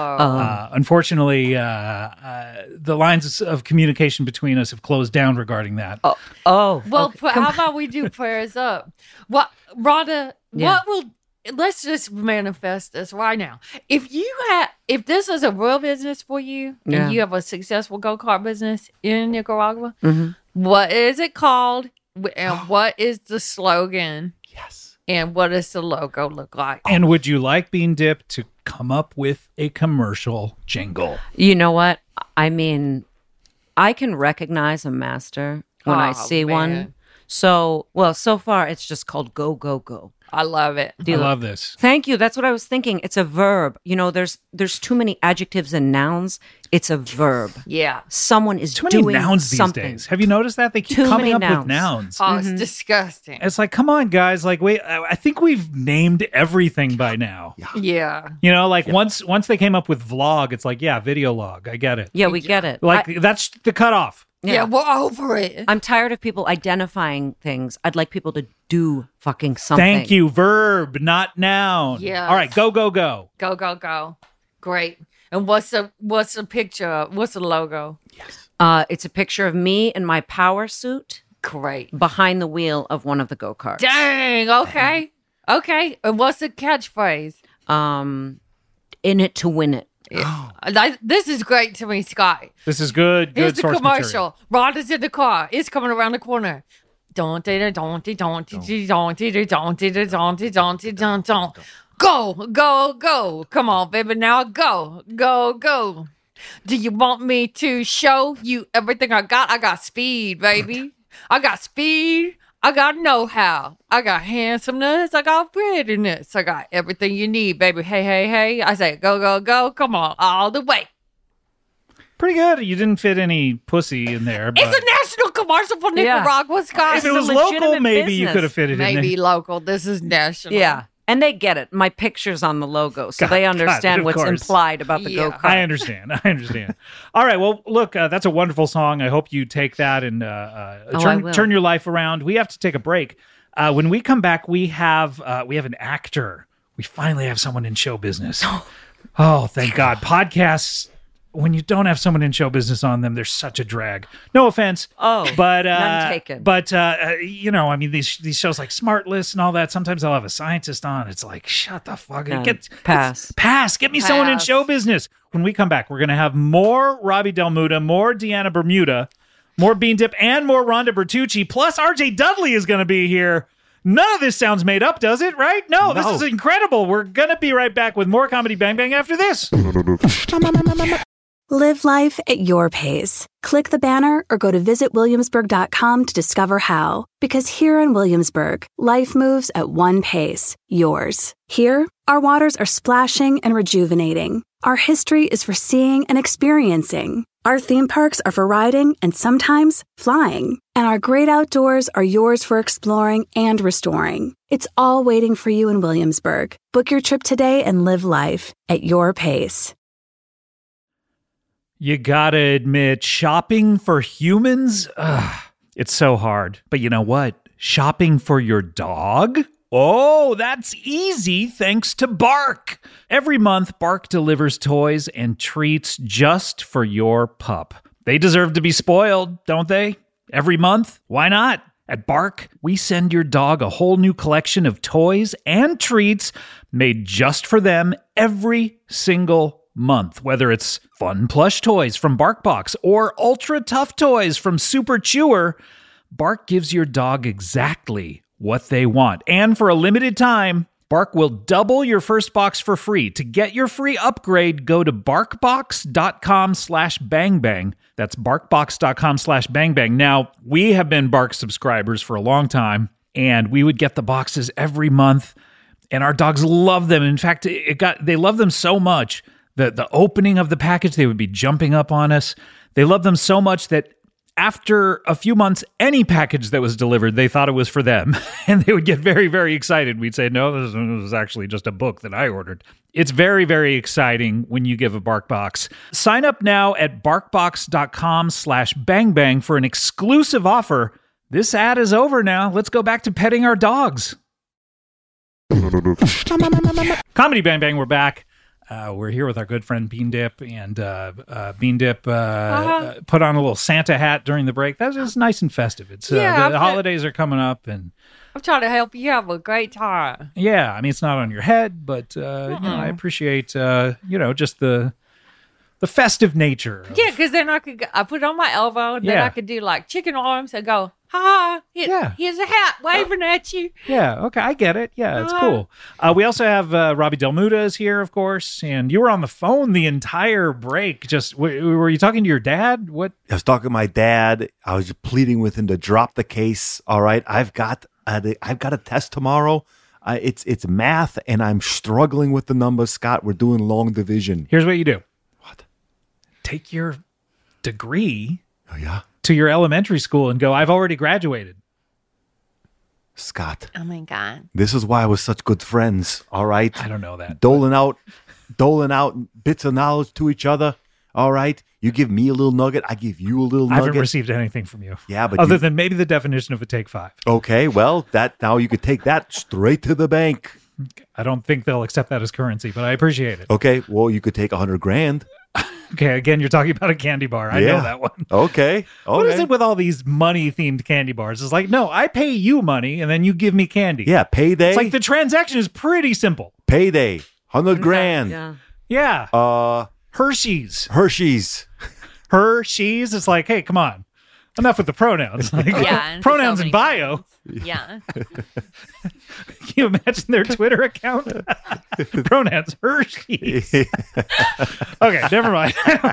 uh, unfortunately, uh, uh, the lines of communication between us have closed down regarding that. Oh, oh. Well, okay. pr- how about we do prayers up? What, Rhonda? Yeah. What will? Let's just manifest this right now. If you had, if this is a real business for you, Yeah. and you have a successful go kart business in Nicaragua, Mm-hmm. what is it called? Wh- And what is the slogan? Yes. And what does the logo look like? And would you like Bean Dip to come up with a commercial jingle? You know what? I mean, I can recognize a master when I Oh, see man. one. So, well, so far it's just called go, go, go. I love it. I love this. Thank you. That's what I was thinking. It's a verb. You know, there's there's too many adjectives and nouns. It's a verb. Yeah. Someone is Too many doing nouns these something. days. Have you noticed that? They keep Too coming many up nouns. with nouns. Oh, it's disgusting. It's like, come on, guys. Like, wait, I I think we've named everything by now. Yeah. You know, like once once they came up with vlog, it's like, yeah, video log. I get it. Yeah, we get it. Like, I, that's the cutoff. Yeah, we're over it. I'm tired of people identifying things. I'd like people to do fucking something. Thank you. Verb, not noun. Yes. All right, go, go, go. Go, go, go. Great. And what's the what's the picture? of- What's the logo? Uh, it's a picture of me in my power suit Great. behind the wheel of one of the go-karts. Dang. Okay. Okay. And what's the catchphrase? Um, in it to win it. That- This is great to me, Scott. This is good. Good Here's the source commercial. material. Rhonda's in the car. It's coming around the corner. Don't don't don't don't don't don't don't don't don't don't Go, go, go. Come on, baby. Now go, go, go. Do you want me to show you everything I got? I got speed, baby. I got speed. I got know-how. I got handsomeness. I got prettiness. I got everything you need, baby. Hey, hey, hey. I say go, go, go. Come on, all the way. Pretty good. You didn't fit any pussy in there. But It's a national commercial for Yeah. Nicaragua, Scott. if it It's a was local, legitimate maybe you business. could have fit it in Maybe there. local. This is national. Yeah. And they get it. My picture's on the logo, so Got- they got it, understand of what's course. implied about the Yeah. go-kart. I understand. I understand. All right. Well, look, uh, that's a wonderful song. I hope you take that and uh, uh, Oh, I turn will. turn your life around. We have to take a break. Uh, when we come back, we have uh, we have an actor. We finally have someone in show business. Oh, thank God! Podcasts, when you don't have someone in show business on them, they're such a drag. No offense. Oh, but uh, none taken. But uh, uh, you know, I mean, these these shows like Smartlist and all that. Sometimes I'll have a scientist on. It's like, shut the fuck No, up. Get pass. get- pass. Get me someone in Pass. show business. When we come back, we're gonna have more Robbie Del Muda, more Deanna Bermuda, more Bean Dip, and more Rhonda Bertucci. Plus, R J Dudley is gonna be here. None of this sounds made up, does it? Right? No, this No. is incredible. We're gonna be right back with more Comedy Bang Bang after this. Live life at your pace. Click the banner or go to visit williamsburg dot com to discover how. Because here in Williamsburg, life moves at one pace, yours. Here, our waters are splashing and rejuvenating. Our history is for seeing and experiencing. Our theme parks are for riding and sometimes flying. And our great outdoors are yours for exploring and restoring. It's all waiting for you in Williamsburg. Book your trip today and live life at your pace. You gotta admit, shopping for humans, ugh, it's so hard. But you know what? Shopping for your dog? Oh, that's easy thanks to Bark. Every month, Bark delivers toys and treats just for your pup. They deserve to be spoiled, don't they? Every month? Why not? At Bark, we send your dog a whole new collection of toys and treats made just for them every single month. Whether it's fun plush toys from BarkBox or ultra tough toys from Super Chewer, Bark gives your dog exactly what they want. And for a limited time, Bark will double your first box for free. To get your free upgrade, go to barkbox.com slash bangbang. That's barkbox.com slash bangbang. Now, we have been Bark subscribers for a long time, and we would get the boxes every month, and our dogs love them. In fact, it got they love them so much that the opening of the package, they would be jumping up on us. They love them so much that after a few months, any package that was delivered, they thought it was for them. And they would get very, very excited. We'd say, no, this was actually just a book that I ordered. It's very, very exciting when you give a BarkBox. Sign up now at barkbox.com slash bangbang for an exclusive offer. This ad is over now. Let's go back to petting our dogs. Comedy Bang Bang, we're back. Uh, we're here with our good friend Bean Dip, and uh, uh, Bean Dip uh, uh-huh. uh, put on a little Santa hat during the break. That was nice and festive. It's uh, yeah, the, the holidays are coming up, and I'm trying to help you have a great time. Yeah, I mean it's not on your head, but uh, you know, I appreciate uh, you know just the the festive nature. Of, yeah, because then I could go, I put it on my elbow, and then Yeah. I could do like chicken arms and go, ha, here, Yeah. here's a hat waving at you. Yeah, okay, I get it. Yeah, it's Uh-huh. cool. Uh, we also have uh, Robbie Del Muda is here, of course, and you were on the phone the entire break. Just w- were you talking to your dad? What? I was talking to my dad. I was just pleading with him to drop the case. All right, I've got a, I've got a test tomorrow. Uh, it's it's math, and I'm struggling with the numbers. Scott, we're doing long division. Here's what you do. What? Take your degree Oh yeah, to your elementary school and go, I've already graduated. Scott. Oh my God. This is why we're such good friends. All right, I don't know that. doling out, doling out bits of knowledge to each other. All right, you give me a little nugget, I give you a little I haven't nugget. received anything from you. Yeah, but other you- than maybe the definition of a take five. Okay, well, that now you could take that straight to the bank. I don't think they'll accept that as currency, but I appreciate it. Okay, well, you could take a hundred grand. Okay, again, you're talking about a candy bar. I Yeah. know that one. Okay, What is okay. it with all these money-themed candy bars? It's like, no, I pay you money, and then you give me candy. Yeah, payday. It's like the transaction is pretty simple. payday, hundred grand. Yeah. Yeah. Uh, Hershey's. Hershey's. Hershey's. It's like, hey, come on. Enough with the pronouns. Like, Yeah, and pronouns so in many bio. times. Yeah. Can you imagine their Twitter account? Pronouns Hershey's. Okay, never mind.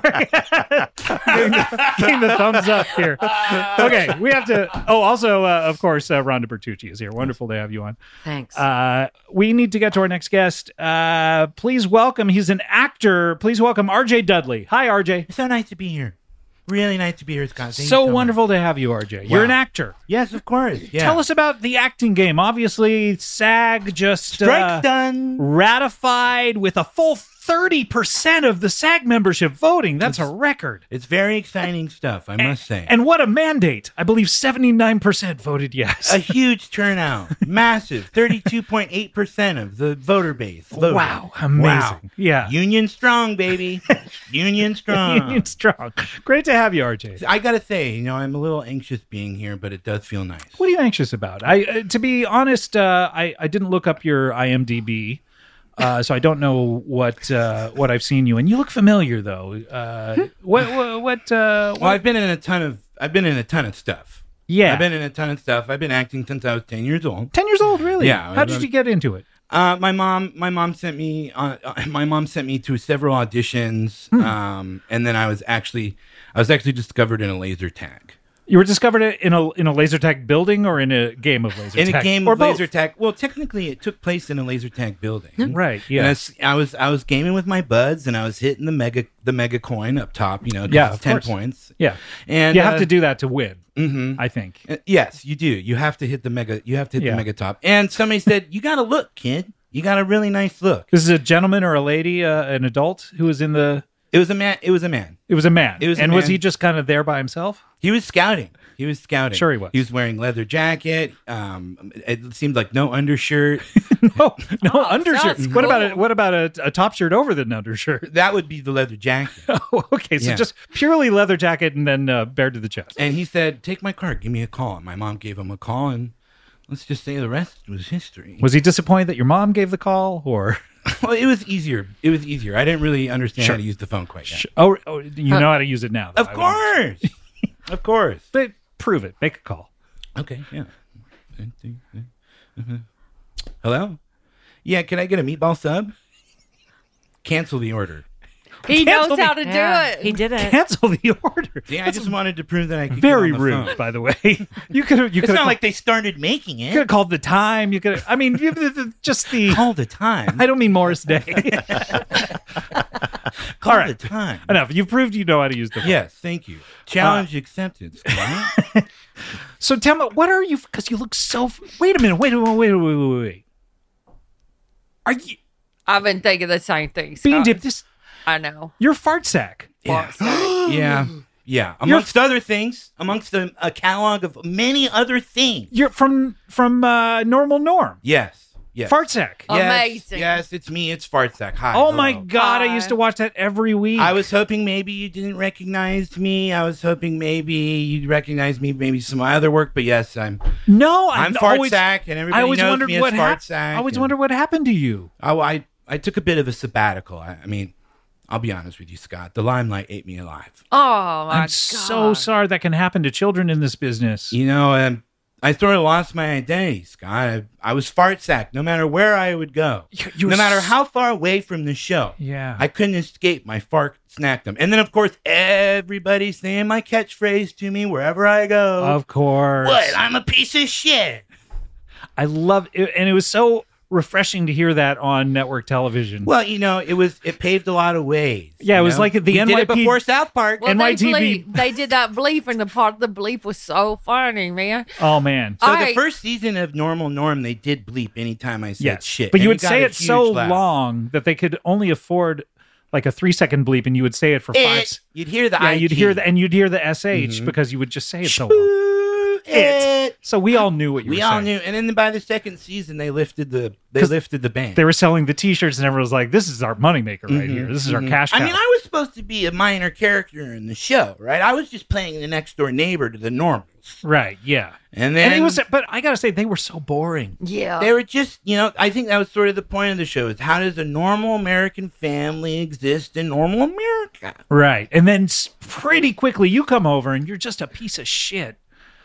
getting, the, getting the thumbs up here. Okay, we have to. Oh, also, uh, of course, uh, Rhonda Bertucci is here. Wonderful to have you on. Thanks. Uh, we need to get to our next guest. Uh, please welcome. He's an actor. Please welcome R J Dudley. Hi, R J. It's so nice to be here. Really nice to be here, Scott. Thank you So much. wonderful to have you, R J. You're Wow. an actor. Yes, of course. Yeah. Tell us about the acting game. Obviously, SAG just Strike's uh, done. ratified with a full thirty percent of the SAG membership voting. That's a record. It's very exciting stuff, I must say. And what a mandate. I believe seventy-nine percent voted yes. A huge turnout. Massive. thirty-two point eight percent of the voter base. voted. Wow. Amazing. Yeah. Union strong, baby. Union strong. Union strong. Great to have you, R J. I got to say, you know, I'm a little anxious being here, but it does feel nice. What are you anxious about? I, uh, to be honest, uh, I, I didn't look up your I M D B, uh, so I don't know what uh, what I've seen you in. You look familiar, though. Uh, what what what? Uh, what Well, I've been in a ton of I've been in a ton of stuff. yeah, I've been in a ton of stuff. I've been acting since I was ten years old. ten years old, really? Yeah, How did I- you get into it? Uh, my mom, my mom sent me. Uh, uh, my mom sent me to several auditions, Hmm. um, and then I was actually, I was actually discovered in a laser tag. You were discovered in a in a laser tag building or in a game of laser In tag? a game or of both? laser tag. Well, technically, it took place in a laser tag building. Right. And Yeah. I was, I was, I was gaming with my buds, and I was hitting the mega, the mega coin up top. You know, 'cause Yeah, it's of ten course. points. Yeah. And You have uh, to do that to win. mhm. I think. Uh, yes, you do. You have to hit the mega. You have to hit Yeah. the mega top. And somebody said, "You got to look, kid. You got a really nice look." This is a gentleman or a lady, uh, an adult who was in the. It was a man. It was a man. It was a man. It was a and was man. he just kind of there by himself? He was scouting. He was scouting. Sure he was. He was wearing leather jacket. Um, it seemed like no undershirt. No, no Oh, undershirt. sounds What about cool. a what about a, a top shirt over the undershirt? That would be the leather jacket. Oh, okay, so Yeah. just purely leather jacket and then uh, bare to the chest. And he said, "Take my card. Give me a call." And my mom gave him a call, and let's just say the rest was history. Was he disappointed that your mom gave the call, or? Well, it was easier. It was easier. I didn't really understand Sure. how to use the phone quite yet. Oh, oh you know how to use it now. though, Of I would- course. Of course. But prove it. Make a call. Okay, yeah. Hello? Yeah, can I get a meatball sub? Cancel the order. He Cancel knows the- how to Yeah, do it. he did it. Cancel the order. Yeah, I just wanted to prove that I could Very get on the rude, phone. by the way. You could have. You It's could not have. like they started making You could it have called the time. You could. I mean, you- the- the- just the. all the time. I don't mean Morris Day. All all right. the time. Enough. You've proved you know how to use the phone. Yes, thank you. Challenge accepted. Scott. So tell me, what are you? Because you look so. Wait a minute. Wait a minute. Wait. Wait. Wait. Wait. wait. Are you I've been thinking the same thing. being Scott. dipped? This. I know. You're fart sack. yeah. yeah. Yeah. Amongst other things, amongst a, a catalog of many other things. You're from from uh, Normal Norm. Yes. Yes. Fart sack. Yes, Amazing. Yes, it's me. It's Fartsack. Hi. Oh my hello. God! I Hi. used to watch that every week. I was hoping maybe you didn't recognize me. I was hoping maybe you'd recognize me, maybe some of my other work. But yes, I'm no. I'm I always, Fartsack, and everybody I always knows wondered me as what happened. Fartsack. I always and- wondered what happened to you. I, I I took a bit of a sabbatical. I, I mean, I'll be honest with you, Scott. The limelight ate me alive. Oh my I'm God. so sorry that can happen to children in this business. You know, um, I sort of lost my identity, Scott. I, I was Fartsack no matter where I would go. You- you no were matter s- how far away from the show. Yeah. I couldn't escape my fart snackdom. And then, of course, everybody's saying my catchphrase to me wherever I go. Of course. What? I'm a piece of shit. I love it, and it was so refreshing to hear that on network television. Well, you know, it was it paved a lot of ways. Yeah, it you was know? like the we N did Y it P before South Park. Well, N Y T V. They, bleep, they did that bleep, and the part of the bleep was so funny, man. Oh man. So I- the first season of Normal Norm, they did bleep anytime I said Yes. shit. But you and would got say a it so huge laugh. long that they could only afford like a three second bleep, and you would say it for five. It, s- you'd hear the Yeah, I you'd G. hear the and you'd hear the S H Mhm. because you would just say it so long. Spoo It. it. So we all knew what you We were all saying. knew, and then by the second season, they lifted the they 'Cause lifted the band. They were selling the T-shirts, and everyone was like, "This is our moneymaker right here. This is our Mhm. cash cow." I mean, I was supposed to be a minor character in the show, right? I was just playing the next door neighbor to the Normals, right? Yeah. and then And it was, but I gotta say, they were so boring. Yeah. they were just, you know, I think that was sort of the point of the show: is how does a normal American family exist in normal America? Right. And then s- pretty quickly, you come over, and you're just a piece of shit.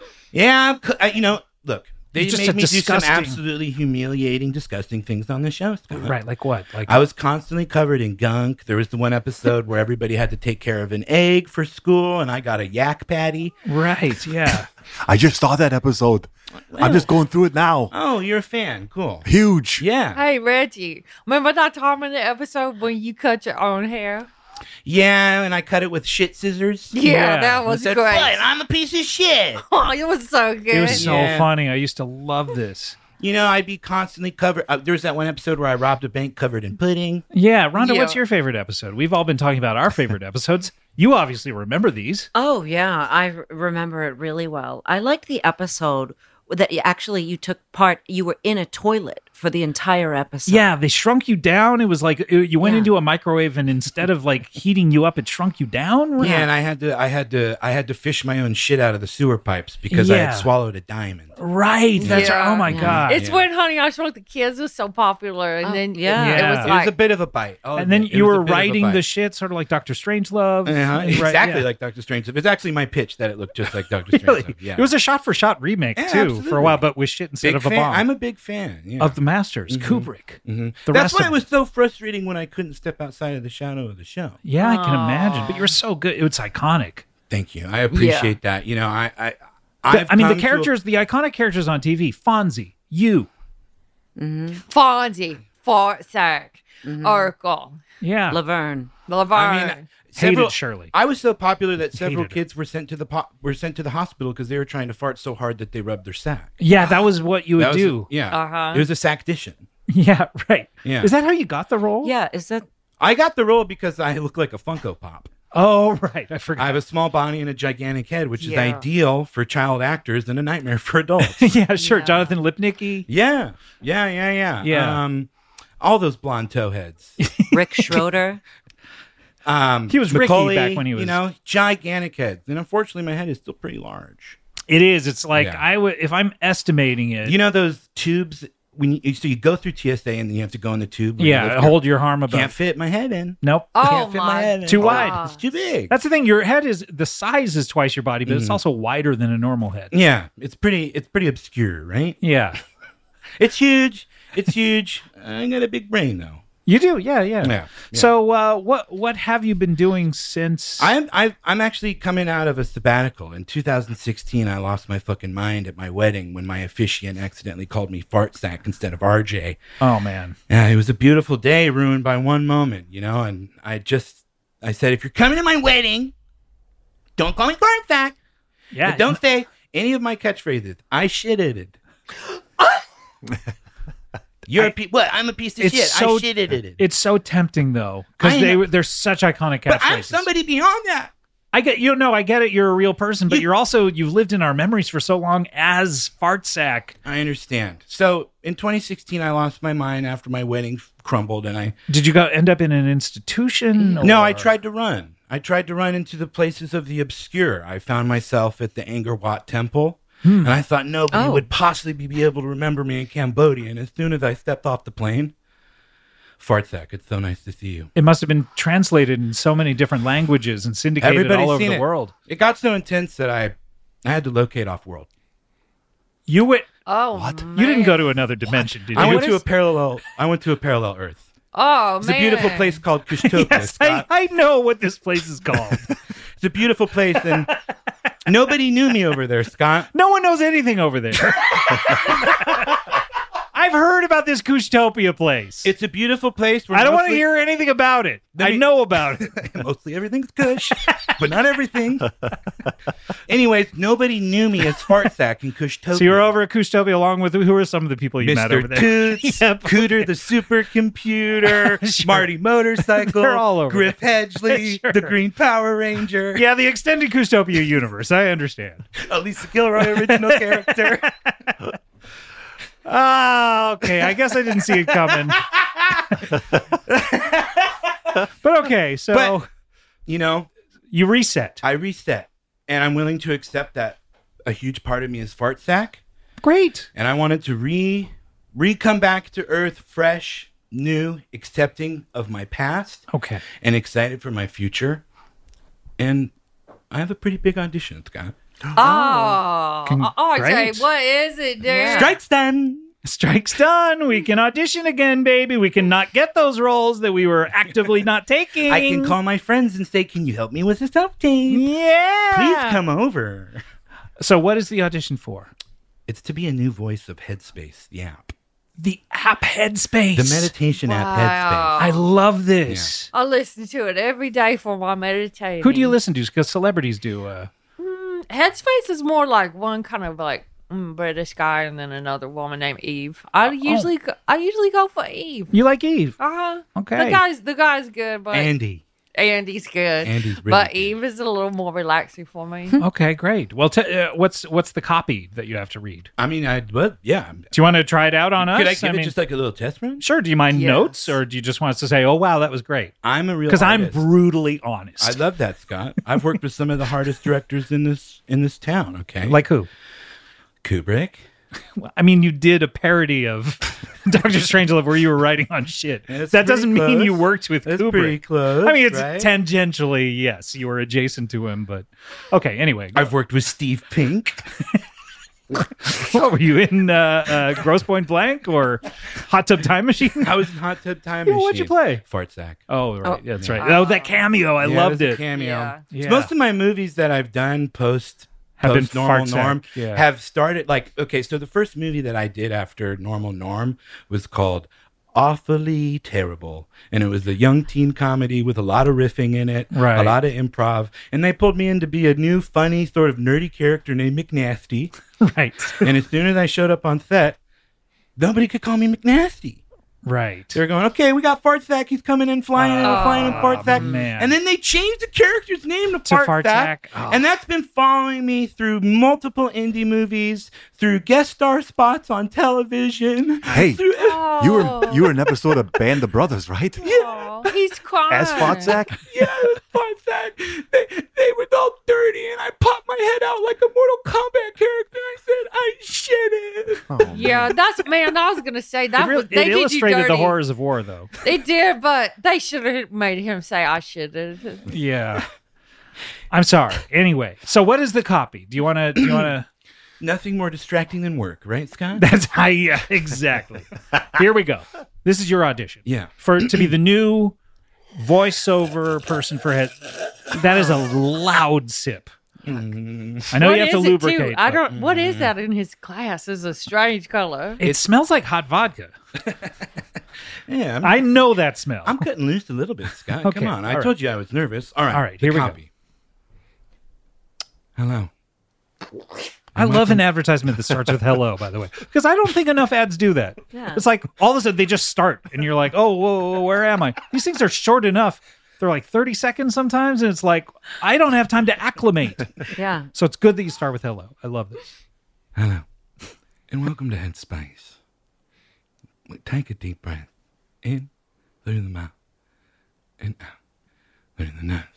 Yeah, I'm, c- I- you know, look, they You're just made a me do some disgusting- absolutely humiliating, disgusting things on the show. Scott. Right. Like what? Like I was constantly covered in gunk. There was the one episode where everybody had to take care of an egg for school, and I got a yak patty. right. Yeah. I just saw that episode. I'm just going through it now. Oh, you're a fan. Cool. Huge. Yeah. Hey, Reggie, remember that time in the episode when you cut your own hair? Yeah, and I cut it with shit scissors. Yeah, Yeah. that I was said, great. "What? I'm a piece of shit." Oh, it was so good. It was so Yeah. funny. I used to love this. You know, I'd be constantly covered. Uh, there was that one episode where I robbed a bank covered in pudding. Yeah, Rhonda, what's Yeah. your favorite episode? We've all been talking about our favorite episodes. You obviously remember these. Oh yeah, I r- remember it really well. I liked the episode that you, actually you took part. You were in a toilet for the entire episode. Yeah, they shrunk you down. It was like uh, you went Yeah. into a microwave, and instead of like heating you up, it shrunk you down. Yeah, and I had to, I had to, I had to fish my own shit out of the sewer pipes because I Yeah. had swallowed a diamond. Right. That's Yeah. right. Oh my Yeah. god. It's Yeah. when Honey I Shrunk the Kids was so popular, and Oh, then yeah. it, it Yeah. was It like was a bit of a bite. I'll and then admit, it you was a were bit of a writing bite. the shit, sort of like Doctor Strangelove. Uh-huh, Right, exactly yeah. like Doctor Strangelove. It's actually my pitch that it looked just like Doctor Really? Strangelove. Yeah. It was a shot-for-shot remake Yeah, too, for a absolutely. while, but with shit instead big of a fan. bomb. I'm a big fan yeah. of the masters, Kubrick. Mhm. The That's rest why of it was so frustrating when I couldn't step outside of the shadow of the show. Yeah, I can imagine. But you were so good. It was iconic. Thank you. I appreciate that. You know, I, I, I've I mean, the come to a- characters, the iconic characters on T V, Fonzie, you. Fonzie, Fartsack, Urkel, Yeah. Laverne. Laverne. I mean, several, Hated Shirley. I was so popular that several Hated her. kids were sent to the po- were sent to the hospital because they were trying to fart so hard that they rubbed their sack. Yeah, that was what you would That was- do. yeah, Uh-huh. it was a sackdition. Yeah, right. Yeah. Is that how you got the role? Yeah, is that I got the role because I look like a Funko Pop. Oh, right. I forgot. I have a small body and a gigantic head, which is Yeah. ideal for child actors and a nightmare for adults. yeah, sure. Yeah. Jonathan Lipnicki. yeah, yeah, yeah, yeah. Yeah. Um, all those blonde toe heads. Rick Schroeder? Um, He was Ricky Macaulay, back when he was- you know, gigantic heads. And unfortunately, my head is still pretty large. It is. It's like Yeah. I would if I'm estimating it. You know those tubes when you so you go through T S A and then you have to go in the tube. when you yeah, lift your- hold your arm above. Can't fit my head in. Nope. Oh Can't fit my, my head in. Too Oh, wide. It's too big. That's the thing. Your head is the size is twice your body, but it's Mhm. also wider than a normal head. yeah, it's pretty. It's pretty obscure, right? Yeah, It's huge. It's huge. I got a big brain though. you do. Yeah, yeah. Yeah, yeah. So, uh, what what have you been doing since? I'm I've, I'm actually coming out of a sabbatical. In two thousand sixteen, I lost my fucking mind at my wedding when my officiant accidentally called me fart sack instead of R J. Oh man. Yeah, it was a beautiful day ruined by one moment, you know. And I just I said, if you're coming to my wedding, don't call me fart sack. Yeah. But don't say any of my catchphrases. I shitted it. You're a pe- what? I'm a piece of It's shit. so- I shitted it. It's so tempting though, because I they know. they're such iconic But I'm catchphrases. somebody beyond that. I get you know I get it. You're a real person, but You- you're also you've lived in our memories for so long as fart sack. I understand. So in twenty sixteen, I lost my mind after my wedding f- crumbled, and I Did you go end up in an institution? no, I or- tried to run. I tried to run into the places of the obscure. I found myself at the Angkor Wat Temple, and I thought nobody Oh. would possibly be able to remember me in Cambodia. And as soon as I stepped off the plane, Fartsack, it's so nice to see you. It must have been translated in so many different languages and syndicated Everybody's all over seen the it. world. It got so intense that I, I had to locate off world. You went. Oh, What? man. You didn't go to another dimension, did you? I went What to a is- parallel. I went to a parallel Earth. Oh, It's man. a beautiful place called Kushtopia. Yes, I, Scott. I know what this place is called. It's a beautiful place, and nobody knew me over there, Scott. No one knows anything over there. I've heard about this Kushtopia place. It's a beautiful place. Where I don't want to mostly- hear anything about it. Let I me- know about it. Mostly everything's kush, but not everything. Anyways, nobody knew me as Fartsack in Kushtopia. So you're over at Kushtopia along with who are some of the people you met over Mister there? Toots, Yeah, Cooter the supercomputer, Sure. Marty Motorcycle, They're all over Griff Hedgley, Sure. the Green Power Ranger, Yeah, the extended Kushtopia universe. I understand. Lisa Gilroy original character. Ah, okay. I guess I didn't see it coming. But okay, so But- You know, you reset. I reset, and I'm willing to accept that a huge part of me is Fartsack, Great. and I wanted to re re come back to Earth fresh, new, accepting of my past, Okay. and excited for my future. And I have a pretty big audition, Scott. Oh, Con- R J, great. what is it, dude? Strike's done. Strike's done. We can audition again, baby. We can not get those roles that we were actively not taking. I can call my friends and say, "Can you help me with this update? Yeah. Please come over." So, what is the audition for? It's to be a new voice of Headspace, the app, The app Headspace. the meditation app Wow. I love this. I listen to it every day for my meditating. Who do you listen to? Because celebrities do. Uh, Headspace is more like one kind of like mm, British guy and then another woman named Eve. I usually go, I usually go for Eve. you like Eve? Uh huh. Okay. The guy's the guy's good, but Headspace. Andy. Andy's good. Andy's really but good. Eve is a little more relaxing for me. Okay, great. Well, t- uh, what's what's the copy that you have to read? I mean, I but yeah. Do you want to try it out on us? Could I give it mean, just like a little test run? sure. Do you mind Yes. notes, or do you just want us to say, "Oh, wow, that was great"? I'm a real Because I'm artist. brutally honest. I love that, Scott. I've worked with some of the hardest directors in this in this town. Okay, like who? Kubrick. I mean, you did a parody of Doctor Strangelove where you were writing on shit. That's that doesn't pretty mean close. you worked with That's Kubrick. pretty close. I mean, it's right? tangentially, yes, you were adjacent to him, but okay. Anyway, I've worked with Steve Pink. what were you in uh, uh, Grosse Pointe Blank or Hot Tub Time Machine? I was in Hot Tub Time Yeah, Machine. what'd you play? Fart Sack. Oh, right, Oh. that's right. Oh, that cameo, I Yeah, loved it was a it. Cameo. Yeah. Yeah. Most of my movies that I've done post Have been post normal Fart Sack, norm yeah. have started like okay. So the first movie that I did after normal norm was called Awfully Terrible, and it was a young teen comedy with a lot of riffing in it, Right. a lot of improv, and they pulled me in to be a new funny sort of nerdy character named McNasty. Right, And as soon as I showed up on set, nobody could call me McNasty. right. They're going, okay, we got Fart Sack. He's coming in, flying in, Oh, flying in Fart Sack. man. And then they changed the character's name to, To Fart, Fart Sack. Sack. Oh. And that's been following me through multiple indie movies, through guest star spots on television. Hey, through- you were you were an episode of Band of Brothers, right? Oh, he's crying. As Fartsack? yeah, it was Fart Sack. They, they were all dirty, and I popped my head out like a Mortal Kombat Oh, Yeah, that's man. I was gonna say that It, really, was they it did you illustrated dirty. the horrors of war, though. They did, but they should have made him say I should have. Yeah. I'm sorry. Anyway, so what is the copy? Do you want to? Do you want to? Nothing more distracting than work, right, Scott? That's how. Yeah, exactly. Here we go. This is your audition. Yeah. For to be the new voiceover person for head. That is a loud sip. I know What you have to is it, too? lubricate. I but don't. What is that in his glass? Is a strange color. It smells like hot vodka. Yeah, I'm, I know that smell. I'm cutting loose a little bit, Scott. Okay, Come on. I all told you I was nervous. All right. All right, the here we go. copy. Hello. I love an advertisement that starts with hello, by the way, because I don't think enough ads do that. Yeah. It's like all of a sudden they just start and you're like, oh, whoa, whoa, where am I? These things are short enough. They're like thirty seconds sometimes. And it's like, I don't have time to acclimate. Yeah. So it's good that you start with hello. I love this. Hello. And welcome to Headspace. Take a deep breath. In through the mouth. And out through the nose.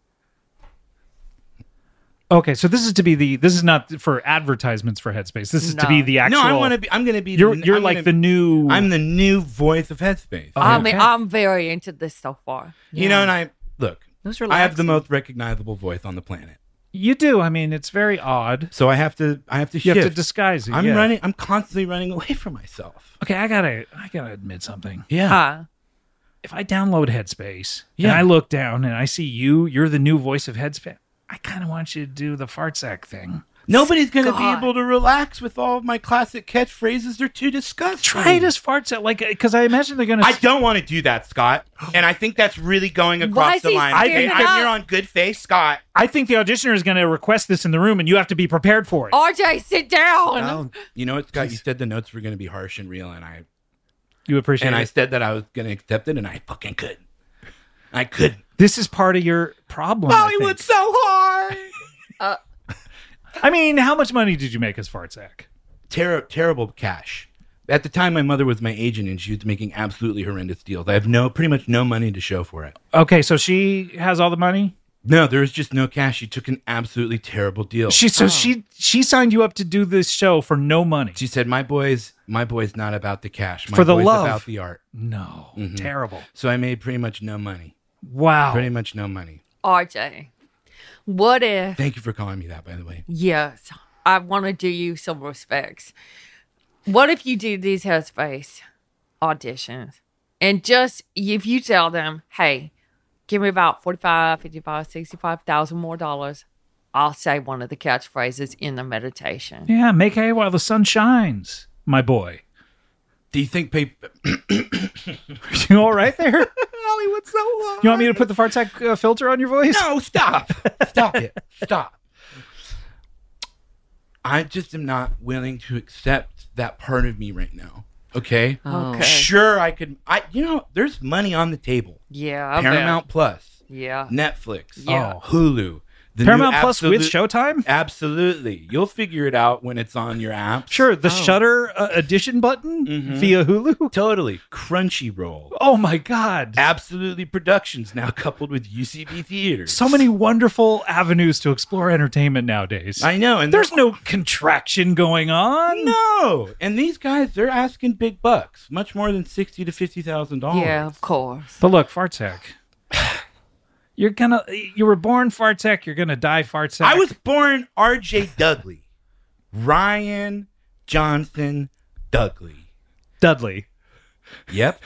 Okay, so this is to be the, this is not for advertisements for Headspace. This is to be No. the actual. No, I want to be. I'm going to be. You're, the, you're I'm like gonna- the new. I'm the new voice of Headspace. I Okay. mean, I'm very into this so far. You know, and I look. Those I have the relaxing. most recognizable voice on the planet, You do. I mean, it's very odd. so I have to. I have to You shift. have to disguise it. I'm yeah. running. I'm constantly running away from myself. Okay, I gotta, I gotta admit something. Yeah. Huh. If I download Headspace Yeah. and I look down and I see you, you're the new voice of Headspace. I kind of want you to do the fart sack thing. Nobody's going to be God. able to relax with all of my classic catchphrases. They're too disgusting. Try it as fart sack, like because I imagine they're gonna. I don't want to do that, Scott. And I think that's really going Why across is the he line. standing Okay, I'm up? here on good faith, Scott. I think the auditioner is going to request this in the room, and you have to be prepared for it. R J, sit down. Down. You know what, Scott? You said the notes were going to be harsh and real, and I You appreciate and I it. said that I was going to accept it, and I fucking couldn't. I couldn't. This is part of your problem. I think. Hollywood's so hard. I mean, how much money did you make as fart sack? Ter- terrible cash. At the time, my mother was my agent, and she was making absolutely horrendous deals. I have no, pretty much no money to show for it. Okay, so she has all the money. No, there was just no cash. She took an absolutely terrible deal. She so she she signed you up to do this show for no money. She said, "My boy's my boy's not about the cash. My For the boy's love. about the art." No, Mm-hmm. terrible. So I made pretty much no money. Wow. Pretty much no money. R J, what if? Thank you for calling me that, by the way. Yes, I want to do you some respects. What if you do these Headspace auditions and just if you tell them, hey, give me about forty-five, fifty-five, sixty-five thousand more dollars, I'll say one of the catchphrases in the meditation. Yeah, make hay while the sun shines, my boy. Do you think people? You all right there? Hollywood's so hard. You want me to put the fart sack uh, filter on your voice? No, stop. Stop it. Stop. I just am not willing to accept that part of me right now. Okay? Okay. Sure, I could. I, you know, there's money on the table. Yeah. I bet. Paramount Plus, Yeah. Netflix, Yeah. Oh. Hulu. The Paramount new Plus with absolute- Showtime? Absolutely. You'll figure it out when it's on your app. Sure, the Shutter uh, edition button via Hulu. Totally. Crunchyroll. Oh my God. Absolutely Productions now coupled with U C B Theaters. So many wonderful avenues to explore entertainment nowadays. I know. And There's they're- no contraction going on. No. And these guys, they're asking big bucks, much more than sixty to fifty thousand dollars. Yeah, of course. But look, Fartsack. You're gonna you were born Fartsack, you're gonna die Fartsack. I was born R J Dudley. Ryan Johnson Dudley. Dudley. Yep.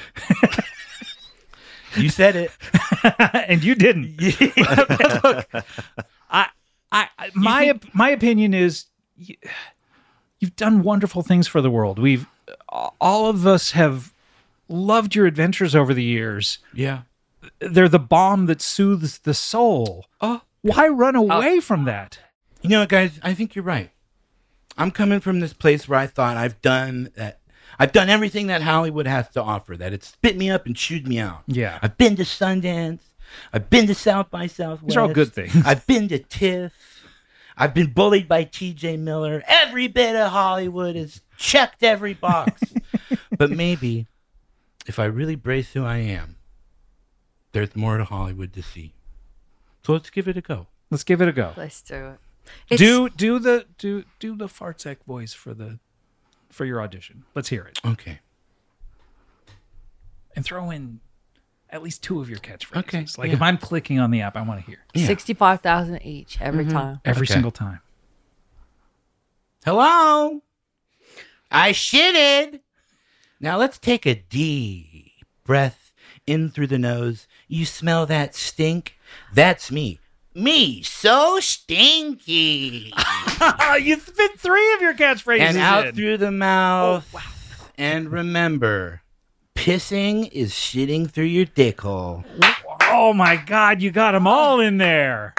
You said it. And you didn't. But look, I I I- my op- my opinion is you, you've done wonderful things for the world. We've all of us have loved your adventures over the years. Yeah. They're the balm that soothes the soul. Oh. Why run away from that? You know what, guys? I think you're right. I'm coming from this place where I thought I've done that. I've done everything that Hollywood has to offer. That it spit me up and chewed me out. Yeah. I've been to Sundance. I've been to South by Southwest. These are all good things. I've been to TIFF. I've been bullied by T J Miller. Every bit of Hollywood has checked every box. But maybe if I really brace who I am, there's more to Hollywood to see. So let's give it a go. Let's give it a go. Let's do it. It's- Do do the do do the Fartsack voice for the for your audition. Let's hear it. Okay. And throw in at least two of your catchphrases. Okay, Like yeah. if I'm clicking on the app, I want to hear Yeah. Sixty-five thousand each every time. every Okay. single time. Hello? I shitted. Now let's take a deep breath in through the nose. You smell that stink? That's me. Me, so stinky. You fit three of your catchphrases And out in. through the mouth. And remember, pissing is shitting through your dick hole. Oh my God, you got them all in there.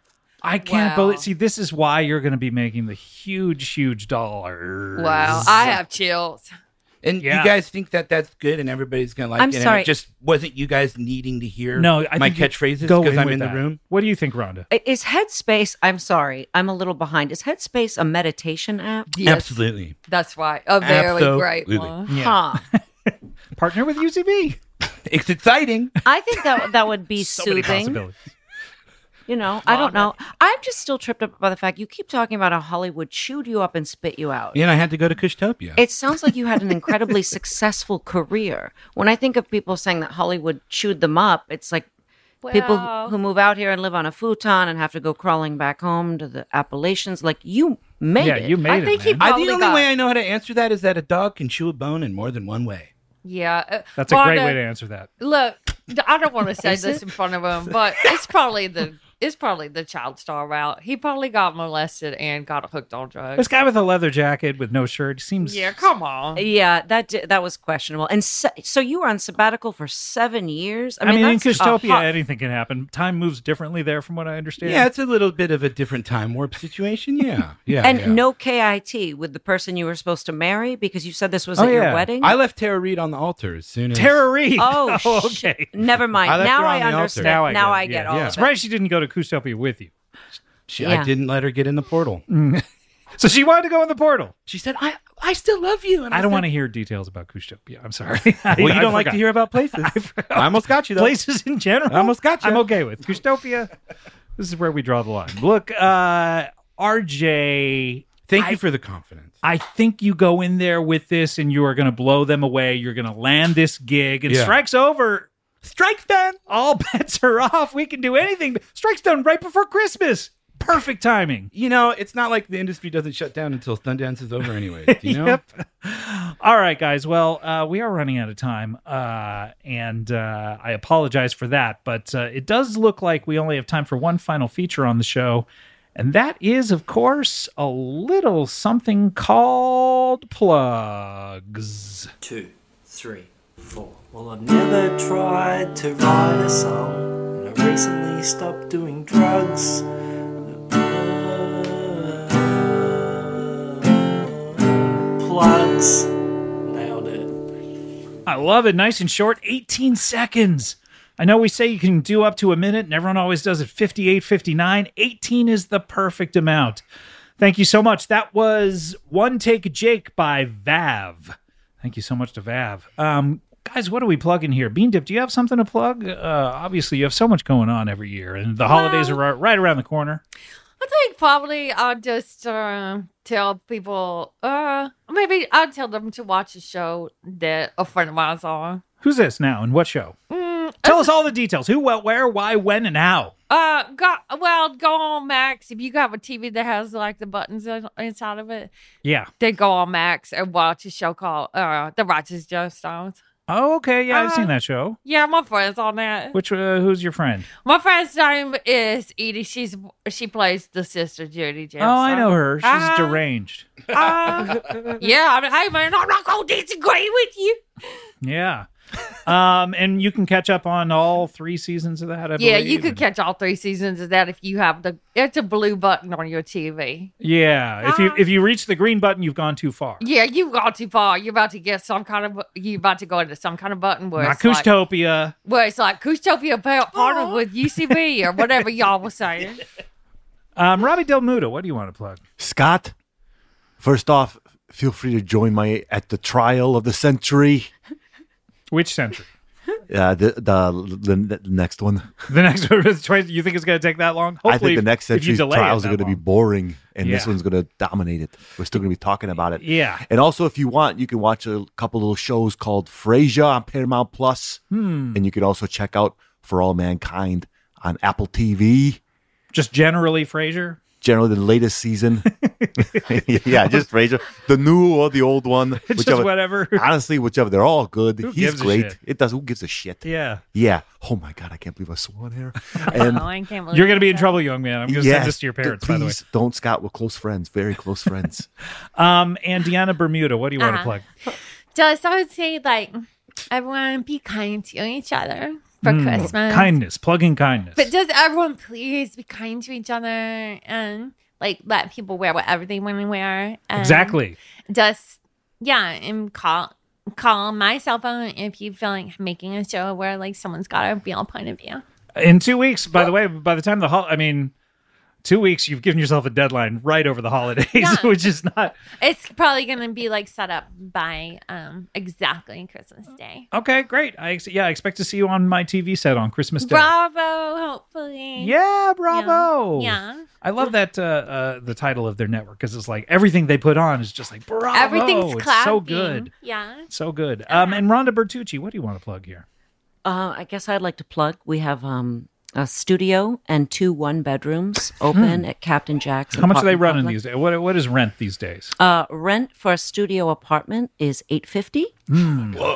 I can't Wow. believe. See, this is why you're going to be making the huge, huge dollars. Wow, I have chills. And Yeah. you guys think that that's good and everybody's going to like I'm it. And sorry. it just wasn't you guys needing to hear No, I my think you catchphrases go because I'm with in that. the room? What do you think, Rhonda? Is Headspace, I'm sorry, I'm a little behind. Is Headspace a meditation app? Yes, Absolutely. that's right. A very great Absolutely. one. Yeah. Huh. Partner with U C B. It's exciting. I think that that would be So many soothing. possibilities. You know, I don't know. I'm just still tripped up by the fact you keep talking about how Hollywood chewed you up and spit you out. And I had to go to Kushtopia. It sounds like you had an incredibly successful career. When I think of people saying that Hollywood chewed them up, it's like people who- Well- who move out here and live on a futon and have to go crawling back home to the Appalachians. Like, you made Yeah, it. you made I it, think he man. I, probably the only got- way I know how to answer that is that a dog can chew a bone in more than one way. Yeah. uh, That's a great Rhonda, way to answer that. Look, I don't want to say Is this it? in front of him, but it's probably the it's probably the child star route. He probably got molested and got hooked on drugs. This guy with a leather jacket with no shirt seems. Yeah, come on. Yeah, that di- that was questionable. And se- so you were on sabbatical for seven years? I mean, in that's a Kushtopia, hot- anything can happen. Time moves differently there, from what I understand. Yeah, it's a little bit of a different time warp situation. Yeah. Yeah. and yeah. no K I T with the person you were supposed to marry because you said this was Oh, at your yeah. wedding? I left Tara Reid on the altar as soon as. Tara Reid. Oh, sh- okay. Never mind. I left now her on I the altar. understand. Now I Now get I it, get yeah. all Yeah. of it. Surprised she didn't go to Kushtopia with you. She, Yeah. I didn't let her get in the portal. So she wanted to go in the portal. She said, I, I still love you. And I don't said, want to hear details about Kushtopia. I'm sorry. Well, you don't like to hear about places. I almost got you, though. places in general. I almost got you. I'm okay with Kushtopia. This is where we draw the line. Look, uh, R J, Thank I- you for the confidence. I think you go in there with this and you are going to blow them away. You're going to land this gig, and Yeah. strike's over. Strike's done. All bets are off. We can do anything. Strike's done right before Christmas. Perfect timing. You know, it's not like the industry doesn't shut down until Sundance is over anyway. Do you know? Yep. All right, guys. Well, uh, we are running out of time, uh, and uh, I apologize for that. But uh, it does look like we only have time for one final feature on the show, and that is, of course, a little something called plugs. Two, three, four. Well, I've never tried to write a song, and I recently stopped doing drugs. Plugs. Nailed it. I love it. Nice and short. eighteen seconds. I know we say you can do up to a minute, and everyone always does it fifty-eight, fifty-nine. eighteen is the perfect amount. Thank you so much. That was One Take Jake by Vav. Thank you so much to Vav. Um, guys, what are we plugging here? Bean Dip, do you have something to plug? Uh, obviously, you have so much going on every year, and the holidays are right, right around the corner. I think probably I'll just uh, tell people, uh, maybe I'll tell them to watch a show that a friend of mine's on. Who's this now, and what show? Mm, Tell us all the details. Who, what, where, why, when, and how. Uh, go, well, go on Max. If you have a T V that has like the buttons in- inside of it, Yeah. then go on Max and watch a show called uh, The Righteous Gemstones. Oh, okay. Yeah, I've Uh, seen that show. Yeah, my friend's on that. Which, uh, who's your friend? My friend's name is Edie. She's she plays the sister Judy Gemstone. Oh, I know her. She's Uh, deranged. uh, yeah, I mean, hey man, I'm not gonna disagree with you. Yeah. Um, and you can catch up on all three seasons of that, I Yeah, believe. you could And- catch all three seasons of that if you have the. It's a blue button on your T V. Yeah. If you if you reach the green button, you've gone too far. Yeah, you've gone too far. You're about to get some kind of. You're about to go into some kind of button where Not it's like, Kushtopia. where it's like Kushtopia par- partnered with U C B or whatever y'all were saying. Um, Robbie Del Muto, what do you want to plug? Scott, first off, feel free to join my at the trial of the century. Which century? Uh, the, the the the next one. The next one, you think it's going to take that long? Hopefully, I think the next if you century's delay trials it are that going to be long. boring, and this Yeah. one's going to dominate it. We're still going to be talking about it. Yeah. And also, if you want, you can watch a couple little shows called Frasier on Paramount Plus, Hmm. and you can also check out For All Mankind on Apple T V. Just generally, Frasier. Generally, the latest season. Yeah, just Frasier. The new or the old one. Just whatever. Honestly, whichever. They're all good. Who He's gives a great. shit? It does. Who gives a shit? Yeah. Yeah. Oh my God, I can't believe I swore on here. And Oh, I can't believe You're going to be in that. trouble, young man. I'm going to yes, send this to your parents, by the way. please don't, Scott. We're close friends. Very close friends. Um, and Deanna Bermuda, what do you want to Uh-huh. plug? Just I would say like everyone be kind to each other for Mm, Christmas. Kindness, plugging kindness. But does everyone please be kind to each other and like let people wear whatever they want to wear? And Exactly. Just yeah, and call call my cell phone if you feel like making a show where like someone's got a real point of view. In two weeks, by the way, by the time the hol- I mean, two weeks, you've given yourself a deadline right over the holidays, Yeah. which is not It's probably gonna be like set up by um exactly Christmas Day. okay. Great. I ex- yeah, I expect to see you on my T V set on Christmas Day. Bravo, hopefully. Yeah, bravo. Yeah. I love that uh, uh, the title of their network because it's like everything they put on is just like bravo. Everything's it's clapping. so good, Yeah. so good. Um, and Rhonda Bertucci, what do you want to plug here? Uh, I guess I'd like to plug. We have um, a studio and two one bedrooms open at Captain Jack's. How much are they apartment running complex. these days? What what is rent these days? Uh, rent for a studio apartment is eight fifty. Whoa.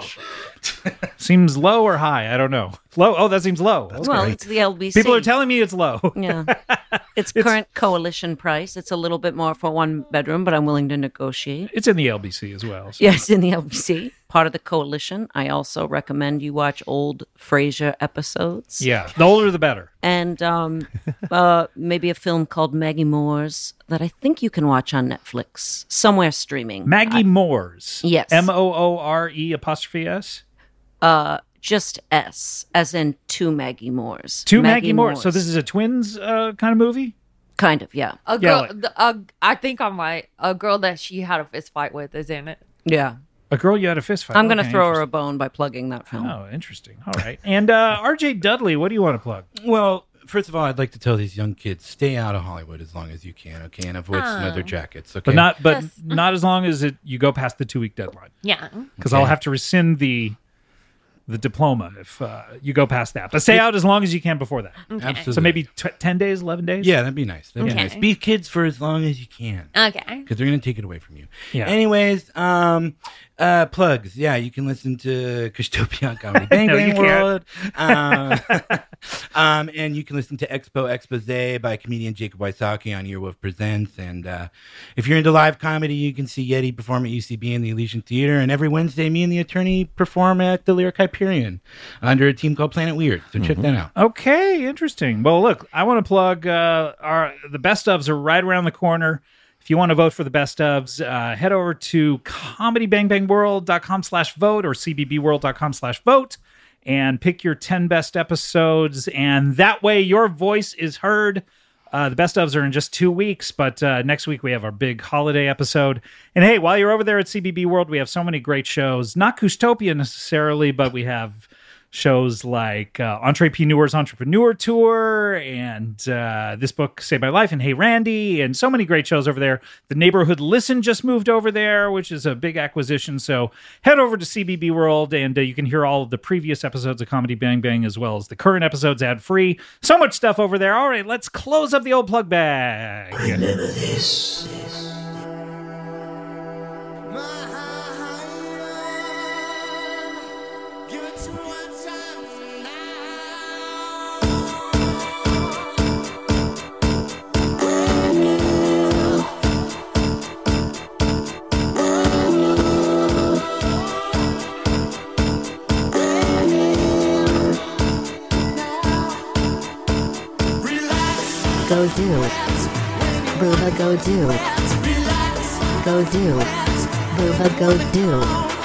Seems low or high? I don't know. Low. Oh, that seems low. Okay. Well, it's the L B C. People are telling me it's low. Yeah, it's current coalition price. It's a little bit more for one bedroom, but I'm willing to negotiate. It's in the L B C as well. so- Yes, in the L B C, part of the coalition. I also recommend you watch old Frasier episodes. Yeah, the older the better. And um, uh, maybe a film called Maggie Moore's that I think you can watch on Netflix, somewhere streaming. Maggie Moore's. Yes. M O O R E apostrophe S. Uh, just S, as in two Maggie Moores. Two Maggie, Moore. So this is a twins uh, kind of movie. Kind of, yeah. A Yeah, girl, like- the, uh, I think I'm right. A girl that she had a fist fight with is in it. Yeah. A girl you had a fist fight. I'm going to Okay, throw her a bone by plugging that film. Oh, interesting. All right. And uh, R J Dudley, what do you want to plug? Well, first of all, I'd like to tell these young kids stay out of Hollywood as long as you can, okay, and avoid some Oh. leather jackets, okay. But not, but Yes. not as long as it you go past the two week deadline, Yeah. because Okay. I'll have to rescind the the diploma if uh, you go past that. But stay out as long as you can before that. Absolutely. So maybe t- ten days, eleven days. Yeah, that'd be nice. That'd Okay. be nice. Be kids for as long as you can. Okay. Because they're going to take it away from you. Yeah. Anyways, um, uh, plugs. Yeah, you can listen to Custopia on Comedy Bang No, you Bang World. Um, um, and you can listen to Expo Expose by comedian Jacob Wysocki on Earwolf Presents. And uh, if you're into live comedy, you can see Yeti perform at U C B in the Elysian Theater. And every Wednesday, me and the attorney perform at the Lyric Hyperion under a team called Planet Weird. So check that out. Okay, interesting. Well, look, I want to plug uh, our the best ofs are right around the corner. If you want to vote for the best ofs, uh, head over to comedybangbangworld.com slash vote or cbbworld.com slash vote and pick your ten best episodes. And that way your voice is heard. Uh, the best ofs are in just two weeks, but uh, next week we have our big holiday episode. And hey, while you're over there at C B B World, we have so many great shows. Not Custopia necessarily, but we have shows like uh, Entrepreneur's Entrepreneur Tour and uh, this book, Save My Life, and Hey Randy, and so many great shows over there. The Neighborhood Listen just moved over there, which is a big acquisition. So head over to C B B World, and uh, you can hear all of the previous episodes of Comedy Bang Bang as well as the current episodes ad-free. So much stuff over there. All right, let's close up the old plug bag. Remember this. Go do. Booba go do. Go do. Booba go do.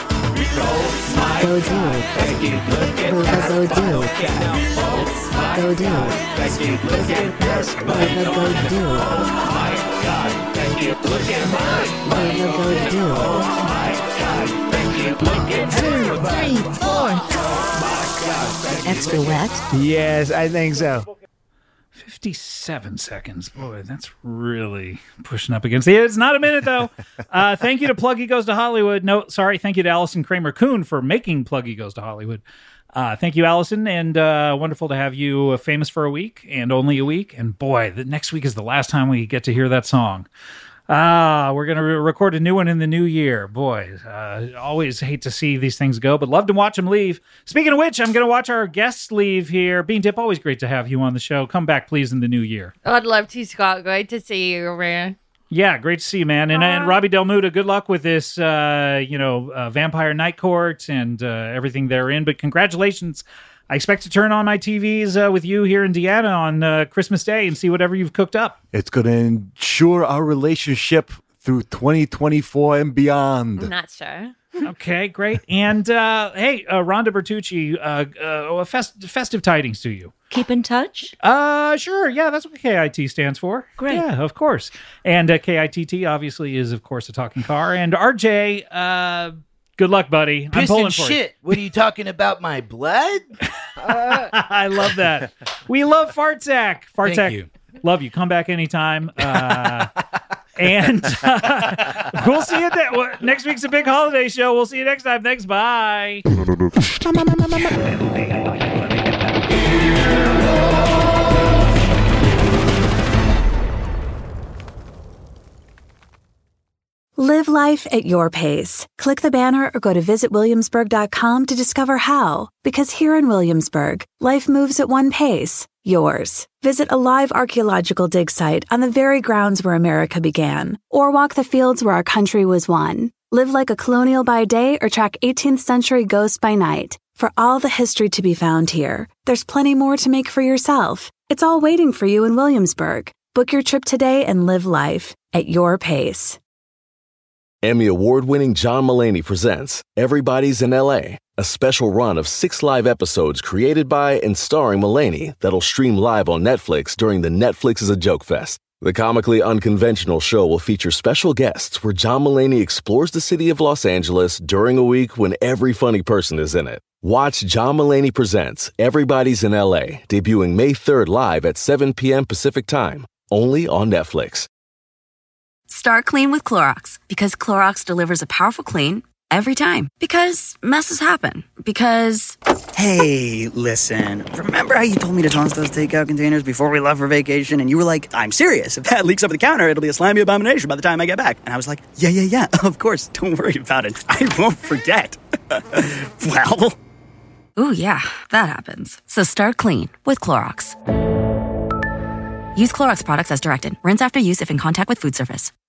Go do. Booba go do. Go do. Booba go do. Booba go do. Two, three, four. Extra wet? Yes, I think so. fifty-seven seconds. Boy, that's really pushing up against the... It's not a minute, though. Uh, thank you to Pluggy Goes to Hollywood. No, sorry. Thank you to Allison Kramer-Kuhn for making Pluggy Goes to Hollywood. Uh, thank you, Allison, and uh, wonderful to have you uh, famous for a week and only a week. And boy, the next week is the last time we get to hear that song. Ah, we're going to re- record a new one in the new year. Boy, uh, always hate to see these things go, but love to watch them leave. Speaking of which, I'm going to watch our guests leave here. Bean Dip, always great to have you on the show. Come back, please, in the new year. I'd love to, Scott. Great to see you, man. Yeah, great to see you, man. And, and Robbie Del Muda, good luck with this, uh, you know, uh, Vampire Night Court and uh, everything therein. But congratulations. I expect to turn on my T Vs uh, with you here in Deanna on uh, Christmas Day and see whatever you've cooked up. It's going to ensure our relationship through twenty twenty-four and beyond. I'm not sure. Okay, great. And uh, hey, uh, Rhonda Bertucci, uh, uh, fest- festive tidings to you. Keep in touch? Uh, sure. Yeah, that's what K I T stands for. Great. Yeah, of course. And uh, K I T T obviously is, of course, a talking car. And R J, uh, good luck, buddy. I'm Piss pulling and for shit. What are you talking about? My blood? Uh, I love that. We love Fartsack. Fartsack, Thank you. love you. Come back anytime. Uh, and uh, we'll see you ne- well, next week's a big holiday show. We'll see you next time. Thanks. Bye. Live life at your pace. Click the banner or go to visit williamsburg dot com to discover how. Because here in Williamsburg, life moves at one pace. Yours. Visit a live archaeological dig site on the very grounds where America began, or walk the fields where our country was won. Live like a colonial by day or track eighteenth century ghosts by night. For all the history to be found here, there's plenty more to make for yourself. It's all waiting for you in Williamsburg. Book your trip today and live life at your pace. Emmy award-winning John Mulaney presents Everybody's in L A, a special run of six live episodes created by and starring Mulaney that'll stream live on Netflix during the Netflix is a Joke Fest. The comically unconventional show will feature special guests where John Mulaney explores the city of Los Angeles during a week when every funny person is in it. Watch John Mulaney Presents Everybody's in L A, debuting May third live at seven p.m. Pacific Time, only on Netflix. Start clean with Clorox, because Clorox delivers a powerful clean every time. Because messes happen. Because... Hey, listen. Remember how you told me to toss those takeout containers before we left for vacation? And you were like, I'm serious. If that leaks over the counter, it'll be a slimy abomination by the time I get back. And I was like, yeah, yeah, yeah, of course. Don't worry about it. I won't forget. Well... Ooh, yeah, that happens. So start clean with Clorox. Use Clorox products as directed. Rinse after use if in contact with food surface.